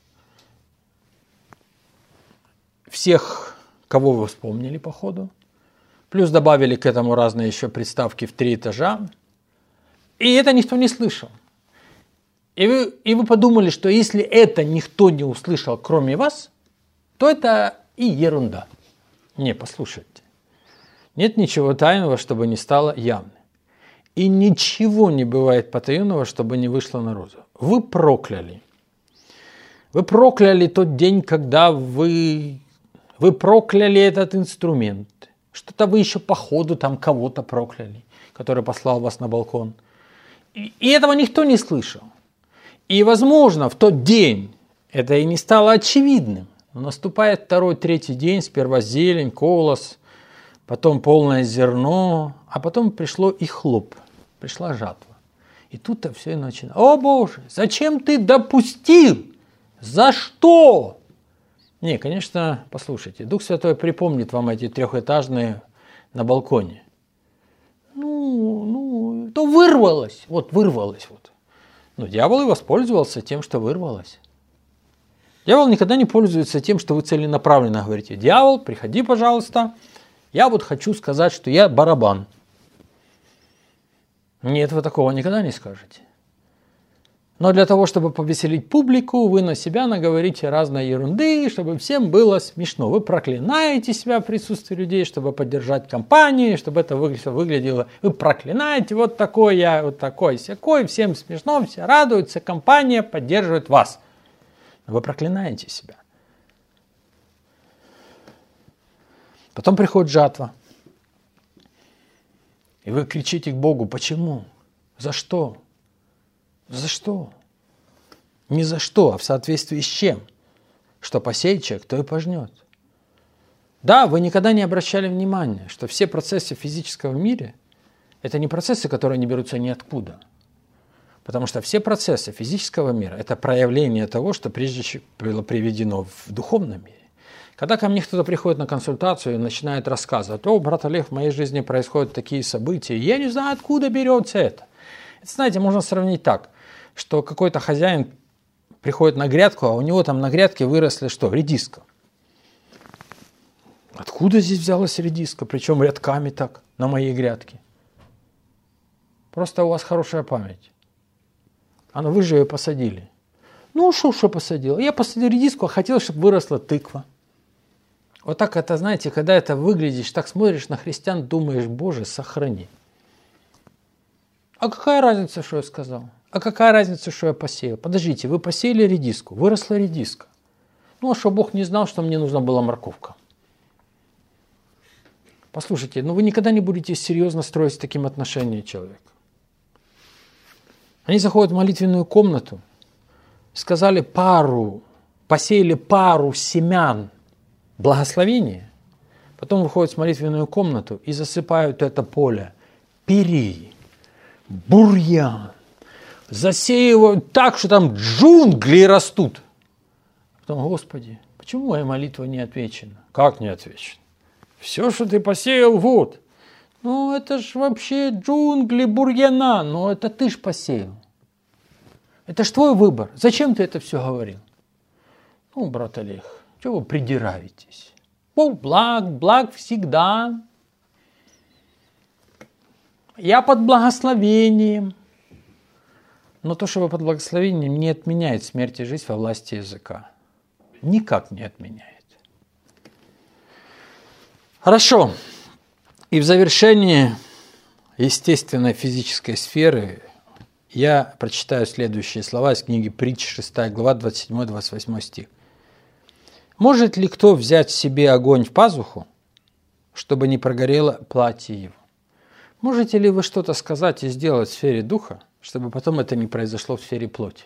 всех, кого вы вспомнили по ходу. Плюс добавили к этому разные еще приставки в три этажа. И это никто не слышал. И вы, и вы подумали, что если это никто не услышал, кроме вас, то это и ерунда. Не, послушайте. Нет ничего тайного, чтобы не стало явным. И ничего не бывает потаенного, чтобы не вышло наружу. Вы прокляли. Вы прокляли тот день, когда вы... Вы прокляли этот инструмент. Что-то вы еще по ходу там кого-то прокляли, который послал вас на балкон. И, и этого никто не слышал. И, возможно, в тот день это и не стало очевидным. Но наступает второй, третий день, сперва зелень, колос, потом полное зерно, а потом пришло и хлоп, пришла жатва. И тут-то все и начинается. О Боже, зачем ты допустил? За что? Не, конечно, послушайте, Дух Святой припомнит вам эти трехэтажные на балконе. Ну, ну, то вырвалось, вот вырвалось вот. Но дьявол и воспользовался тем, что вырвалось. Дьявол никогда не пользуется тем, что вы целенаправленно говорите. Дьявол, приходи, пожалуйста, я вот хочу сказать, что я барабан. Нет, вы такого никогда не скажете. Но для того, чтобы повеселить публику, вы на себя наговорите разной ерунды, чтобы всем было смешно. Вы проклинаете себя в присутствии людей, чтобы поддержать компанию, чтобы это выглядело. Вы проклинаете, вот такой я, вот такой, сякой, всем смешно, все радуются, компания поддерживает вас. Но вы проклинаете себя. Потом приходит жатва. И вы кричите к Богу, почему? За что? За что? Не за что, а в соответствии с чем? Что посеет человек, то и пожнет. Да, вы никогда не обращали внимания, что все процессы в физическом мире – это не процессы, которые не берутся ниоткуда. Потому что все процессы физического мира – это проявление того, что прежде было приведено в духовном мире. Когда ко мне кто-то приходит на консультацию и начинает рассказывать: о, брат Олег, в моей жизни происходят такие события, я не знаю, откуда берется это. Это, знаете, можно сравнить так, что какой-то хозяин приходит на грядку, а у него там на грядке выросли что? Редиска. Откуда здесь взялась редиска? Причем рядками так, на моей грядке. Просто у вас хорошая память. А ну вы же ее посадили. Ну, что, что посадил? Я посадил редиску, а хотел, чтобы выросла тыква. Вот так это, знаете, когда это выглядишь, так смотришь на христиан, думаешь: Боже, сохрани. А какая разница, что я сказал? А какая разница, что я посеял? Подождите, вы посеяли редиску, выросла редиска. Ну, а что, Бог не знал, что мне нужна была морковка? Послушайте, ну вы никогда не будете серьезно строить с таким отношением человека. Они заходят в молитвенную комнату, сказали пару, посеяли пару семян благословения, потом выходят в молитвенную комнату и засыпают это поле пири, бурьян, засеивают так, что там джунгли растут. Потом: Господи, почему моя молитва не отвечена? Как не отвечена? Все, что ты посеял, вот. Ну, это ж вообще джунгли, бурьяна. Но это ты ж посеял. Это ж твой выбор. Зачем ты это все говорил? Ну, брат Олег, чего вы придираетесь? Бог благ, благ всегда. Я под благословением. Но то, что вы под благословением, не отменяет смерть и жизнь во власти языка. Никак не отменяет. Хорошо. И в завершении естественной физической сферы я прочитаю следующие слова из книги Притч, шестая глава, двадцать седьмой двадцать восьмой стих. «Может ли кто взять себе огонь в пазуху, чтобы не прогорело платье его? Можете ли вы что-то сказать и сделать в сфере духа, чтобы потом это не произошло в сфере плоти?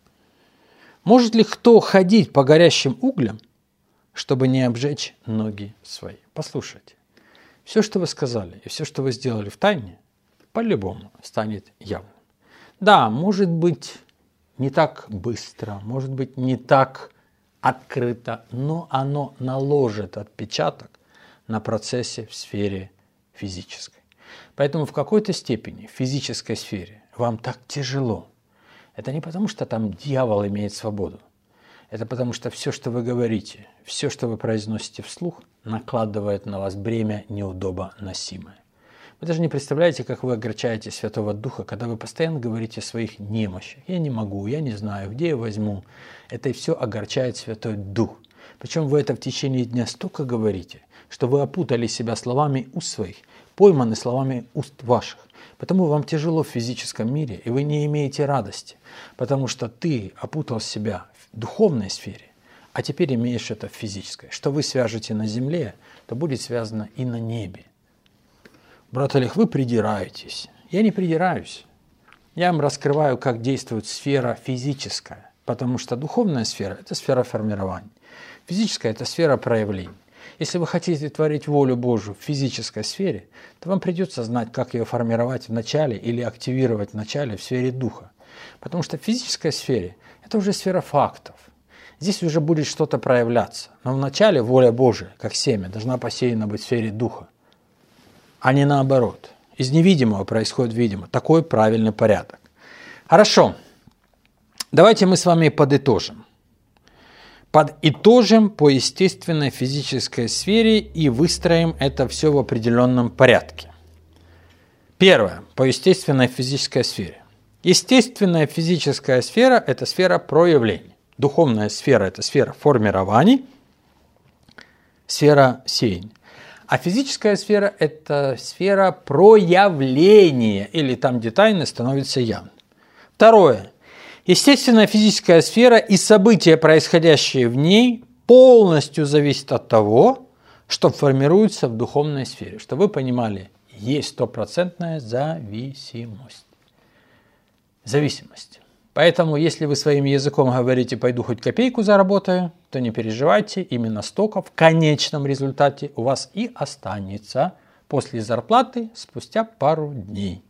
Может ли кто ходить по горящим углям, чтобы не обжечь ноги свои?» Послушайте, все, что вы сказали и все, что вы сделали в тайне, по-любому станет явным. Да, может быть, не так быстро, может быть, не так открыто, но оно наложит отпечаток на процессе в сфере физической. Поэтому в какой-то степени в физической сфере вам так тяжело. Это не потому, что там дьявол имеет свободу. Это потому, что все, что вы говорите, все, что вы произносите вслух, накладывает на вас бремя неудобоносимое. Вы даже не представляете, как вы огорчаете Святого Духа, когда вы постоянно говорите о своих немощах. Я не могу, я не знаю, где я возьму. Это и все огорчает Святой Дух. Причем вы это в течение дня столько говорите, что вы опутали себя словами уст своих, пойманы словами уст ваших. Потому вам тяжело в физическом мире, и вы не имеете радости, потому что ты опутал себя в духовной сфере, а теперь имеешь это в физической. Что вы свяжете на земле, то будет связано и на небе. Брат Олег, вы придираетесь. Я не придираюсь. Я вам раскрываю, как действует сфера физическая, потому что духовная сфера – это сфера формирования. Физическая – это сфера проявлений. Если вы хотите творить волю Божию в физической сфере, то вам придется знать, как ее формировать в начале или активировать в начале в сфере духа. Потому что в физической сфере это уже сфера фактов. Здесь уже будет что-то проявляться. Но в начале воля Божия, как семя, должна посеяна быть в сфере духа, а не наоборот. Из невидимого происходит видимо. Такой правильный порядок. Хорошо. Давайте мы с вами подытожим. Подытожим по естественной физической сфере и выстроим это все в определенном порядке. Первое. По естественной физической сфере. Естественная физическая сфера – это сфера проявлений. Духовная сфера – это сфера формирований, сфера сеяния. А физическая сфера – это сфера проявления, или там, где тайны становятся явным. Второе. Естественная физическая сфера и события, происходящие в ней, полностью зависят от того, что формируется в духовной сфере. Чтобы вы понимали, есть стопроцентная зависимость. Зависимость. Поэтому, если вы своим языком говорите «пойду хоть копейку заработаю», то не переживайте, именно столько в конечном результате у вас и останется после зарплаты спустя пару дней.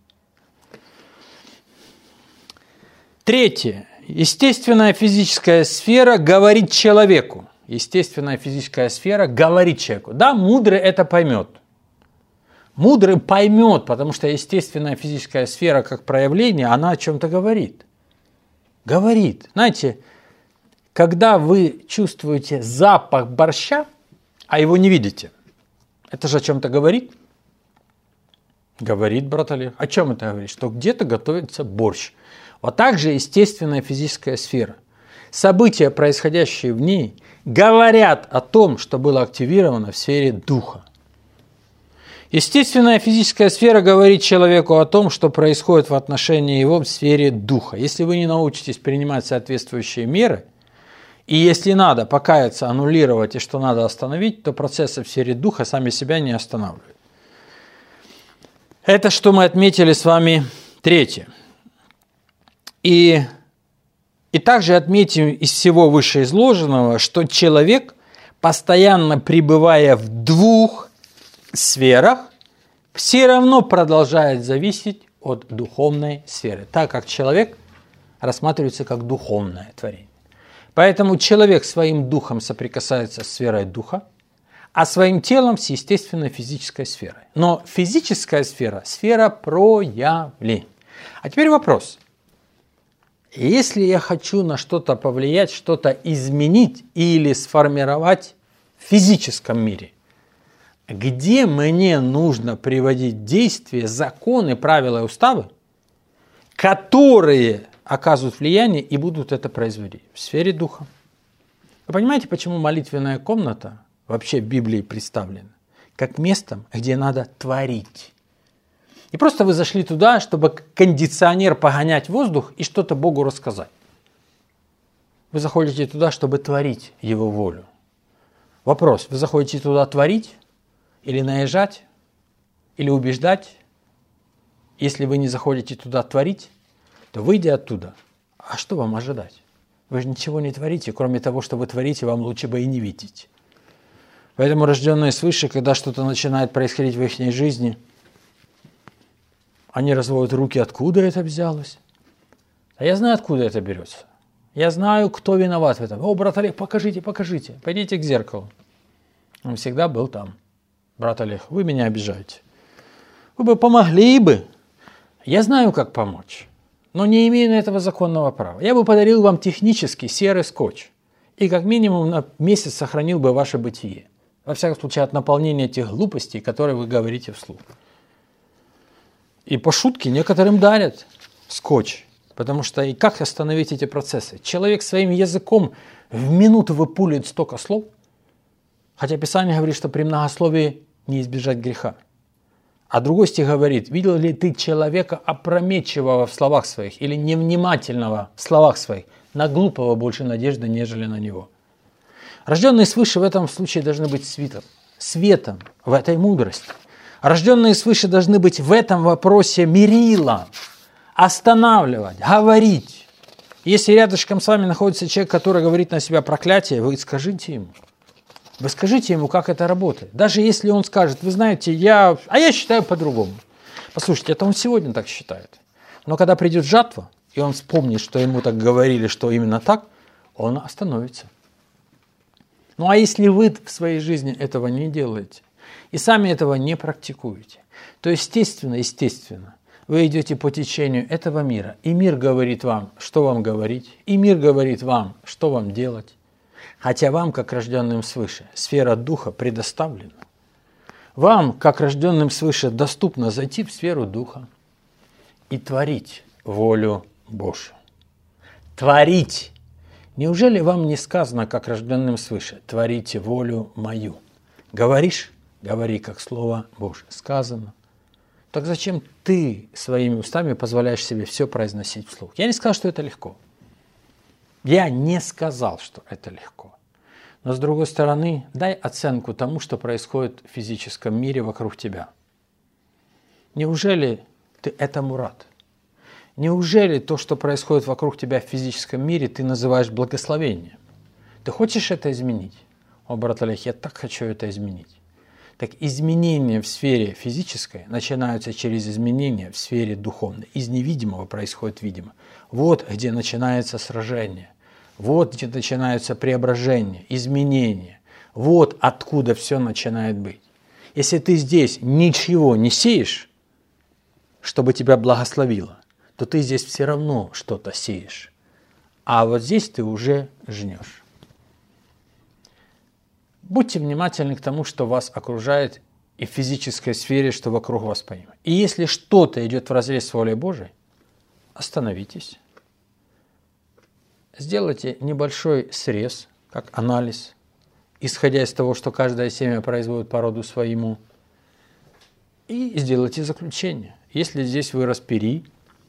Третье. Естественная физическая сфера говорит человеку. естественная физическая сфера говорит человеку. Да, мудрый это поймет. Мудрый поймет, потому что естественная физическая сфера как проявление, она о чем-то говорит. Говорит. Знаете, когда вы чувствуете запах борща, а его не видите, это же о чем-то говорит? Говорит, брат Олег. О чем это говорит? Что где-то готовится борщ. Вот так же естественная физическая сфера. События, происходящие в ней, говорят о том, что было активировано в сфере духа. Естественная физическая сфера говорит человеку о том, что происходит в отношении его в сфере духа. Если вы не научитесь принимать соответствующие меры, и если надо покаяться, аннулировать и что надо остановить, то процессы в сфере духа сами себя не останавливают. Это что мы отметили с вами третье. И, и также отметим из всего вышеизложенного, что человек, постоянно пребывая в двух сферах, все равно продолжает зависеть от духовной сферы, так как человек рассматривается как духовное творение. Поэтому человек своим духом соприкасается с сферой духа, а своим телом с естественной физической сферой. Но физическая сфера – сфера проявлений. А теперь вопрос. Если я хочу на что-то повлиять, что-то изменить или сформировать в физическом мире, где мне нужно приводить в действие законы, правила и уставы, которые оказывают влияние и будут это производить в сфере духа? Вы понимаете, почему молитвенная комната вообще в Библии представлена как местом, где надо творить? И просто вы зашли туда, чтобы кондиционер погонять воздух и что-то Богу рассказать. Вы заходите туда, чтобы творить Его волю. Вопрос, вы заходите туда творить или наезжать, или убеждать? Если вы не заходите туда творить, то выйдя оттуда, а что вам ожидать? Вы же ничего не творите, кроме того, что вы творите, вам лучше бы и не видеть. Поэтому рожденные свыше, когда что-то начинает происходить в их жизни, они разводят руки, откуда это взялось. А я знаю, откуда это берется. Я знаю, кто виноват в этом. О, брат Олег, покажите, покажите. Пойдите к зеркалу. Он всегда был там. Брат Олег, вы меня обижаете. Вы бы помогли бы. Я знаю, как помочь, но не имею на этого законного права. Я бы подарил вам технический серый скотч и как минимум на месяц сохранил бы ваше бытие. Во всяком случае, от наполнения тех глупостей, которые вы говорите вслух. И по шутке некоторым дарят скотч, потому что и как остановить эти процессы? Человек своим языком в минуту выпулит столько слов, хотя Писание говорит, что при многословии не избежать греха. А другой стих говорит, видел ли ты человека опрометчивого в словах своих или невнимательного в словах своих? На глупого больше надежды, нежели на него. Рожденные свыше в этом случае должны быть светом, светом в этой мудрости. Рожденные свыше должны быть в этом вопросе мерилом, останавливать, говорить. Если рядышком с вами находится человек, который говорит на себя проклятие, вы скажите ему. Вы скажите ему, как это работает. Даже если он скажет, вы знаете, я, а я считаю по-другому. Послушайте, это он сегодня так считает. Но когда придет жатва, и он вспомнит, что ему так говорили, что именно так, он остановится. Ну а если вы в своей жизни этого не делаете, и сами этого не практикуете, то естественно, естественно, вы идете по течению этого мира, и мир говорит вам, что вам говорить, и мир говорит вам, что вам делать. Хотя вам, как рожденным свыше, сфера духа предоставлена. Вам, как рожденным свыше, доступно зайти в сферу духа и творить волю Божью. Творить. Неужели вам не сказано, как рожденным свыше, творите волю мою? Говоришь? Говори, как слово Божье. Сказано. Так зачем ты своими устами позволяешь себе все произносить вслух? Я не сказал, что это легко. Я не сказал, что это легко. Но с другой стороны, дай оценку тому, что происходит в физическом мире вокруг тебя. Неужели ты этому рад? Неужели то, что происходит вокруг тебя в физическом мире, ты называешь благословением? Ты хочешь это изменить? О, брат Олег, я так хочу это изменить. Так изменения в сфере физической начинаются через изменения в сфере духовной. Из невидимого происходит видимо. Вот где начинается сражение. Вот где начинаются преображения, изменения. Вот откуда все начинает быть. Если ты здесь ничего не сеешь, чтобы тебя благословило, то ты здесь все равно что-то сеешь. А вот здесь ты уже жнешь. Будьте внимательны к тому, что вас окружает, и в физической сфере, что вокруг вас понимает. И если что-то идет вразрез с волей Божией, остановитесь. Сделайте небольшой срез, как анализ, исходя из того, что каждое семя производит по роду своему, и сделайте заключение. Если здесь вырос пери,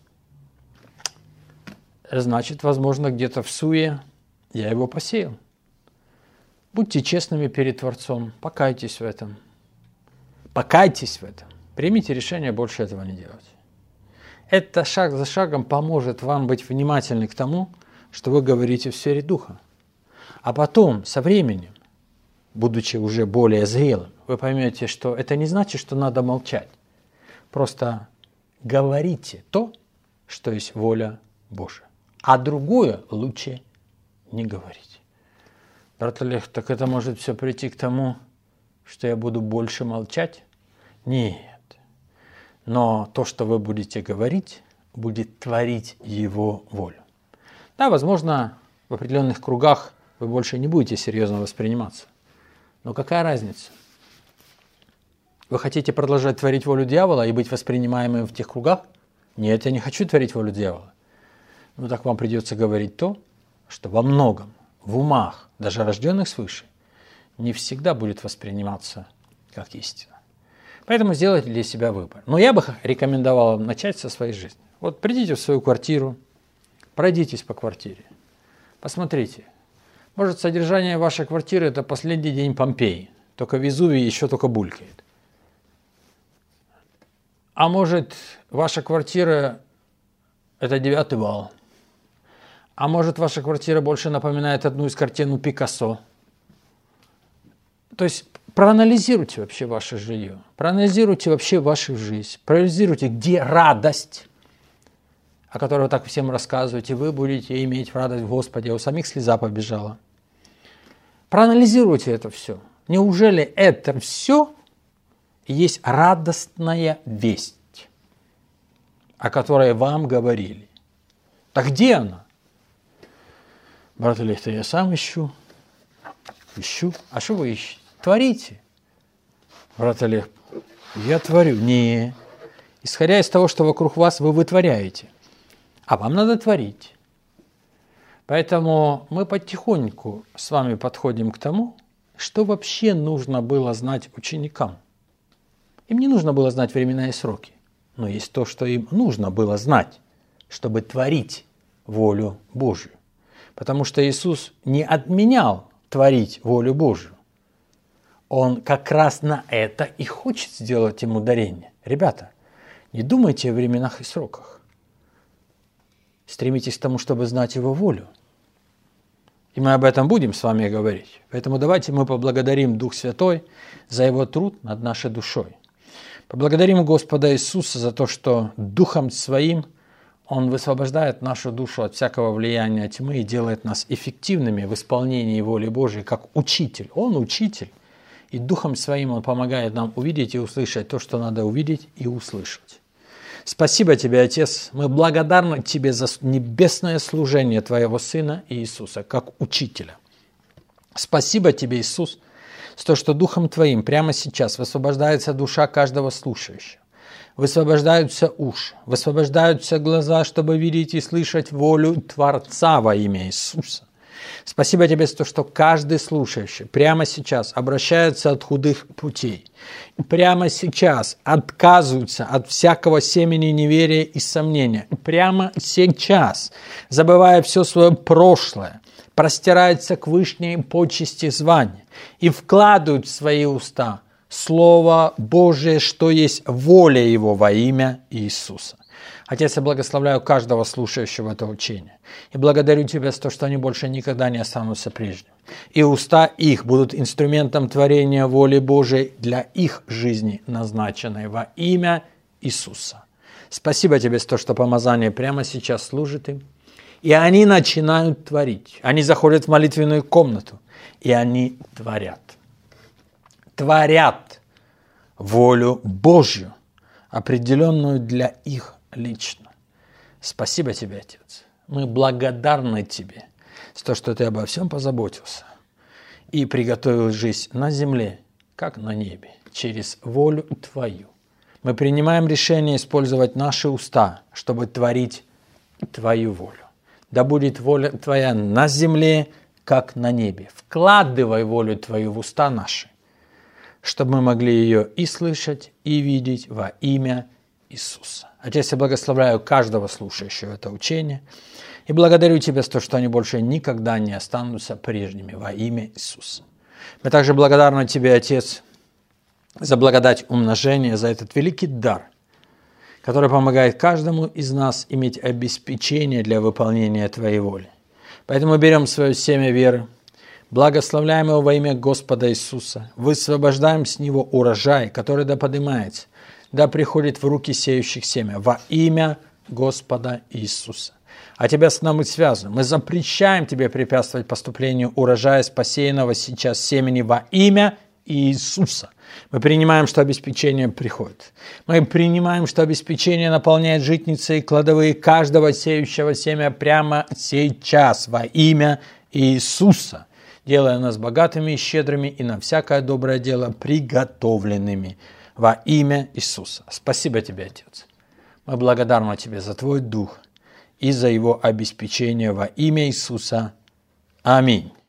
значит, возможно, где-то в суе я его посеял. Будьте честными перед Творцом, покайтесь в этом. Покайтесь в этом. Примите решение больше этого не делать. Это шаг за шагом поможет вам быть внимательны к тому, что вы говорите в сфере духа. А потом, со временем, будучи уже более зрелым, вы поймете, что это не значит, что надо молчать. Просто говорите то, что есть воля Божия. А другое лучше не говорить. Брат Олег, так это может все прийти к тому, что я буду больше молчать? Нет. Но то, что вы будете говорить, будет творить Его волю. Да, возможно, в определенных кругах вы больше не будете серьезно восприниматься. Но какая разница? Вы хотите продолжать творить волю дьявола и быть воспринимаемым в тех кругах? Нет, я не хочу творить волю дьявола. Ну так вам придется говорить то, что во многом, в умах, даже рожденных свыше, не всегда будет восприниматься как истина. Поэтому сделайте для себя выбор. Но я бы рекомендовал вам начать со своей жизни. Вот придите в свою квартиру, пройдитесь по квартире, посмотрите. Может, содержание вашей квартиры – это последний день Помпеи, только Везувий еще только булькает. А может, ваша квартира – это девятый вал. А может, ваша квартира больше напоминает одну из картин Пикассо. То есть проанализируйте вообще ваше жилье, проанализируйте вообще вашу жизнь, проанализируйте, где радость, о которой вы так всем рассказываете, вы будете иметь радость в Господе, а у самих слеза побежала. Проанализируйте это все. Неужели это все есть радостная весть, о которой вам говорили? Так где она? Брат Олег, я сам ищу. Ищу. А что вы ищете? Творите. Брат Олег, я творю. Не. Исходя из того, что вокруг вас, вы вытворяете. А вам надо творить. Поэтому мы потихоньку с вами подходим к тому, что вообще нужно было знать ученикам. Им не нужно было знать времена и сроки. Но есть то, что им нужно было знать, чтобы творить волю Божию. Потому что Иисус не отменял творить волю Божию. Он как раз на это и хочет сделать им ударение. Ребята, не думайте о временах и сроках. Стремитесь к тому, чтобы знать Его волю. И мы об этом будем с вами говорить. Поэтому давайте мы поблагодарим Дух Святой за Его труд над нашей душой. Поблагодарим Господа Иисуса за то, что Духом Своим Он высвобождает нашу душу от всякого влияния тьмы и делает нас эффективными в исполнении воли Божией, как учитель. Он учитель, и Духом Своим Он помогает нам увидеть и услышать то, что надо увидеть и услышать. Спасибо Тебе, Отец. Мы благодарны Тебе за небесное служение Твоего Сына Иисуса, как учителя. Спасибо Тебе, Иисус, за то, что Духом Твоим прямо сейчас высвобождается душа каждого слушающего. Высвобождаются уши, высвобождаются глаза, чтобы видеть и слышать волю Творца во имя Иисуса. Спасибо Тебе за то, что каждый слушающий прямо сейчас обращается от худых путей. Прямо сейчас отказываются от всякого семени неверия и сомнения. Прямо сейчас, забывая все свое прошлое, простираются к вышней почести звания и вкладывают в свои уста Слово Божие, что есть воля Его во имя Иисуса. Отец, я благословляю каждого слушающего это учение. И благодарю Тебя за то, что они больше никогда не останутся прежними. И уста их будут инструментом творения воли Божией для их жизни, назначенной во имя Иисуса. Спасибо Тебе за то, что помазание прямо сейчас служит им. И они начинают творить. Они заходят в молитвенную комнату, и они творят. Творят волю Божью, определенную для их лично. Спасибо тебе, Отец. Мы благодарны тебе за то, что ты обо всем позаботился и приготовил жизнь на земле, как на небе, через волю твою. Мы принимаем решение использовать наши уста, чтобы творить твою волю. Да будет воля твоя на земле, как на небе. Вкладывай волю твою в уста наши, чтобы мы могли ее и слышать, и видеть во имя Иисуса. Отец, я благословляю каждого слушающего это учение и благодарю Тебя за то, что они больше никогда не останутся прежними во имя Иисуса. Мы также благодарны Тебе, Отец, за благодать умножения, за этот великий дар, который помогает каждому из нас иметь обеспечение для выполнения Твоей воли. Поэтому берем свое семя веры, благословляем его во имя Господа Иисуса, высвобождаем с него урожай, который да поднимается, да приходит в руки сеющих семя во имя Господа Иисуса. А Тебя с нами связано. Мы запрещаем Тебе препятствовать поступлению урожая спасенного сейчас семени во имя Иисуса. Мы принимаем, что обеспечение приходит. Мы принимаем, что обеспечение наполняет житницы и кладовые каждого сеющего семя прямо сейчас во имя Иисуса, делая нас богатыми и щедрыми и на всякое доброе дело приготовленными во имя Иисуса. Спасибо Тебе, Отец. Мы благодарны Тебе за Твой Дух и за Его обеспечение во имя Иисуса. Аминь.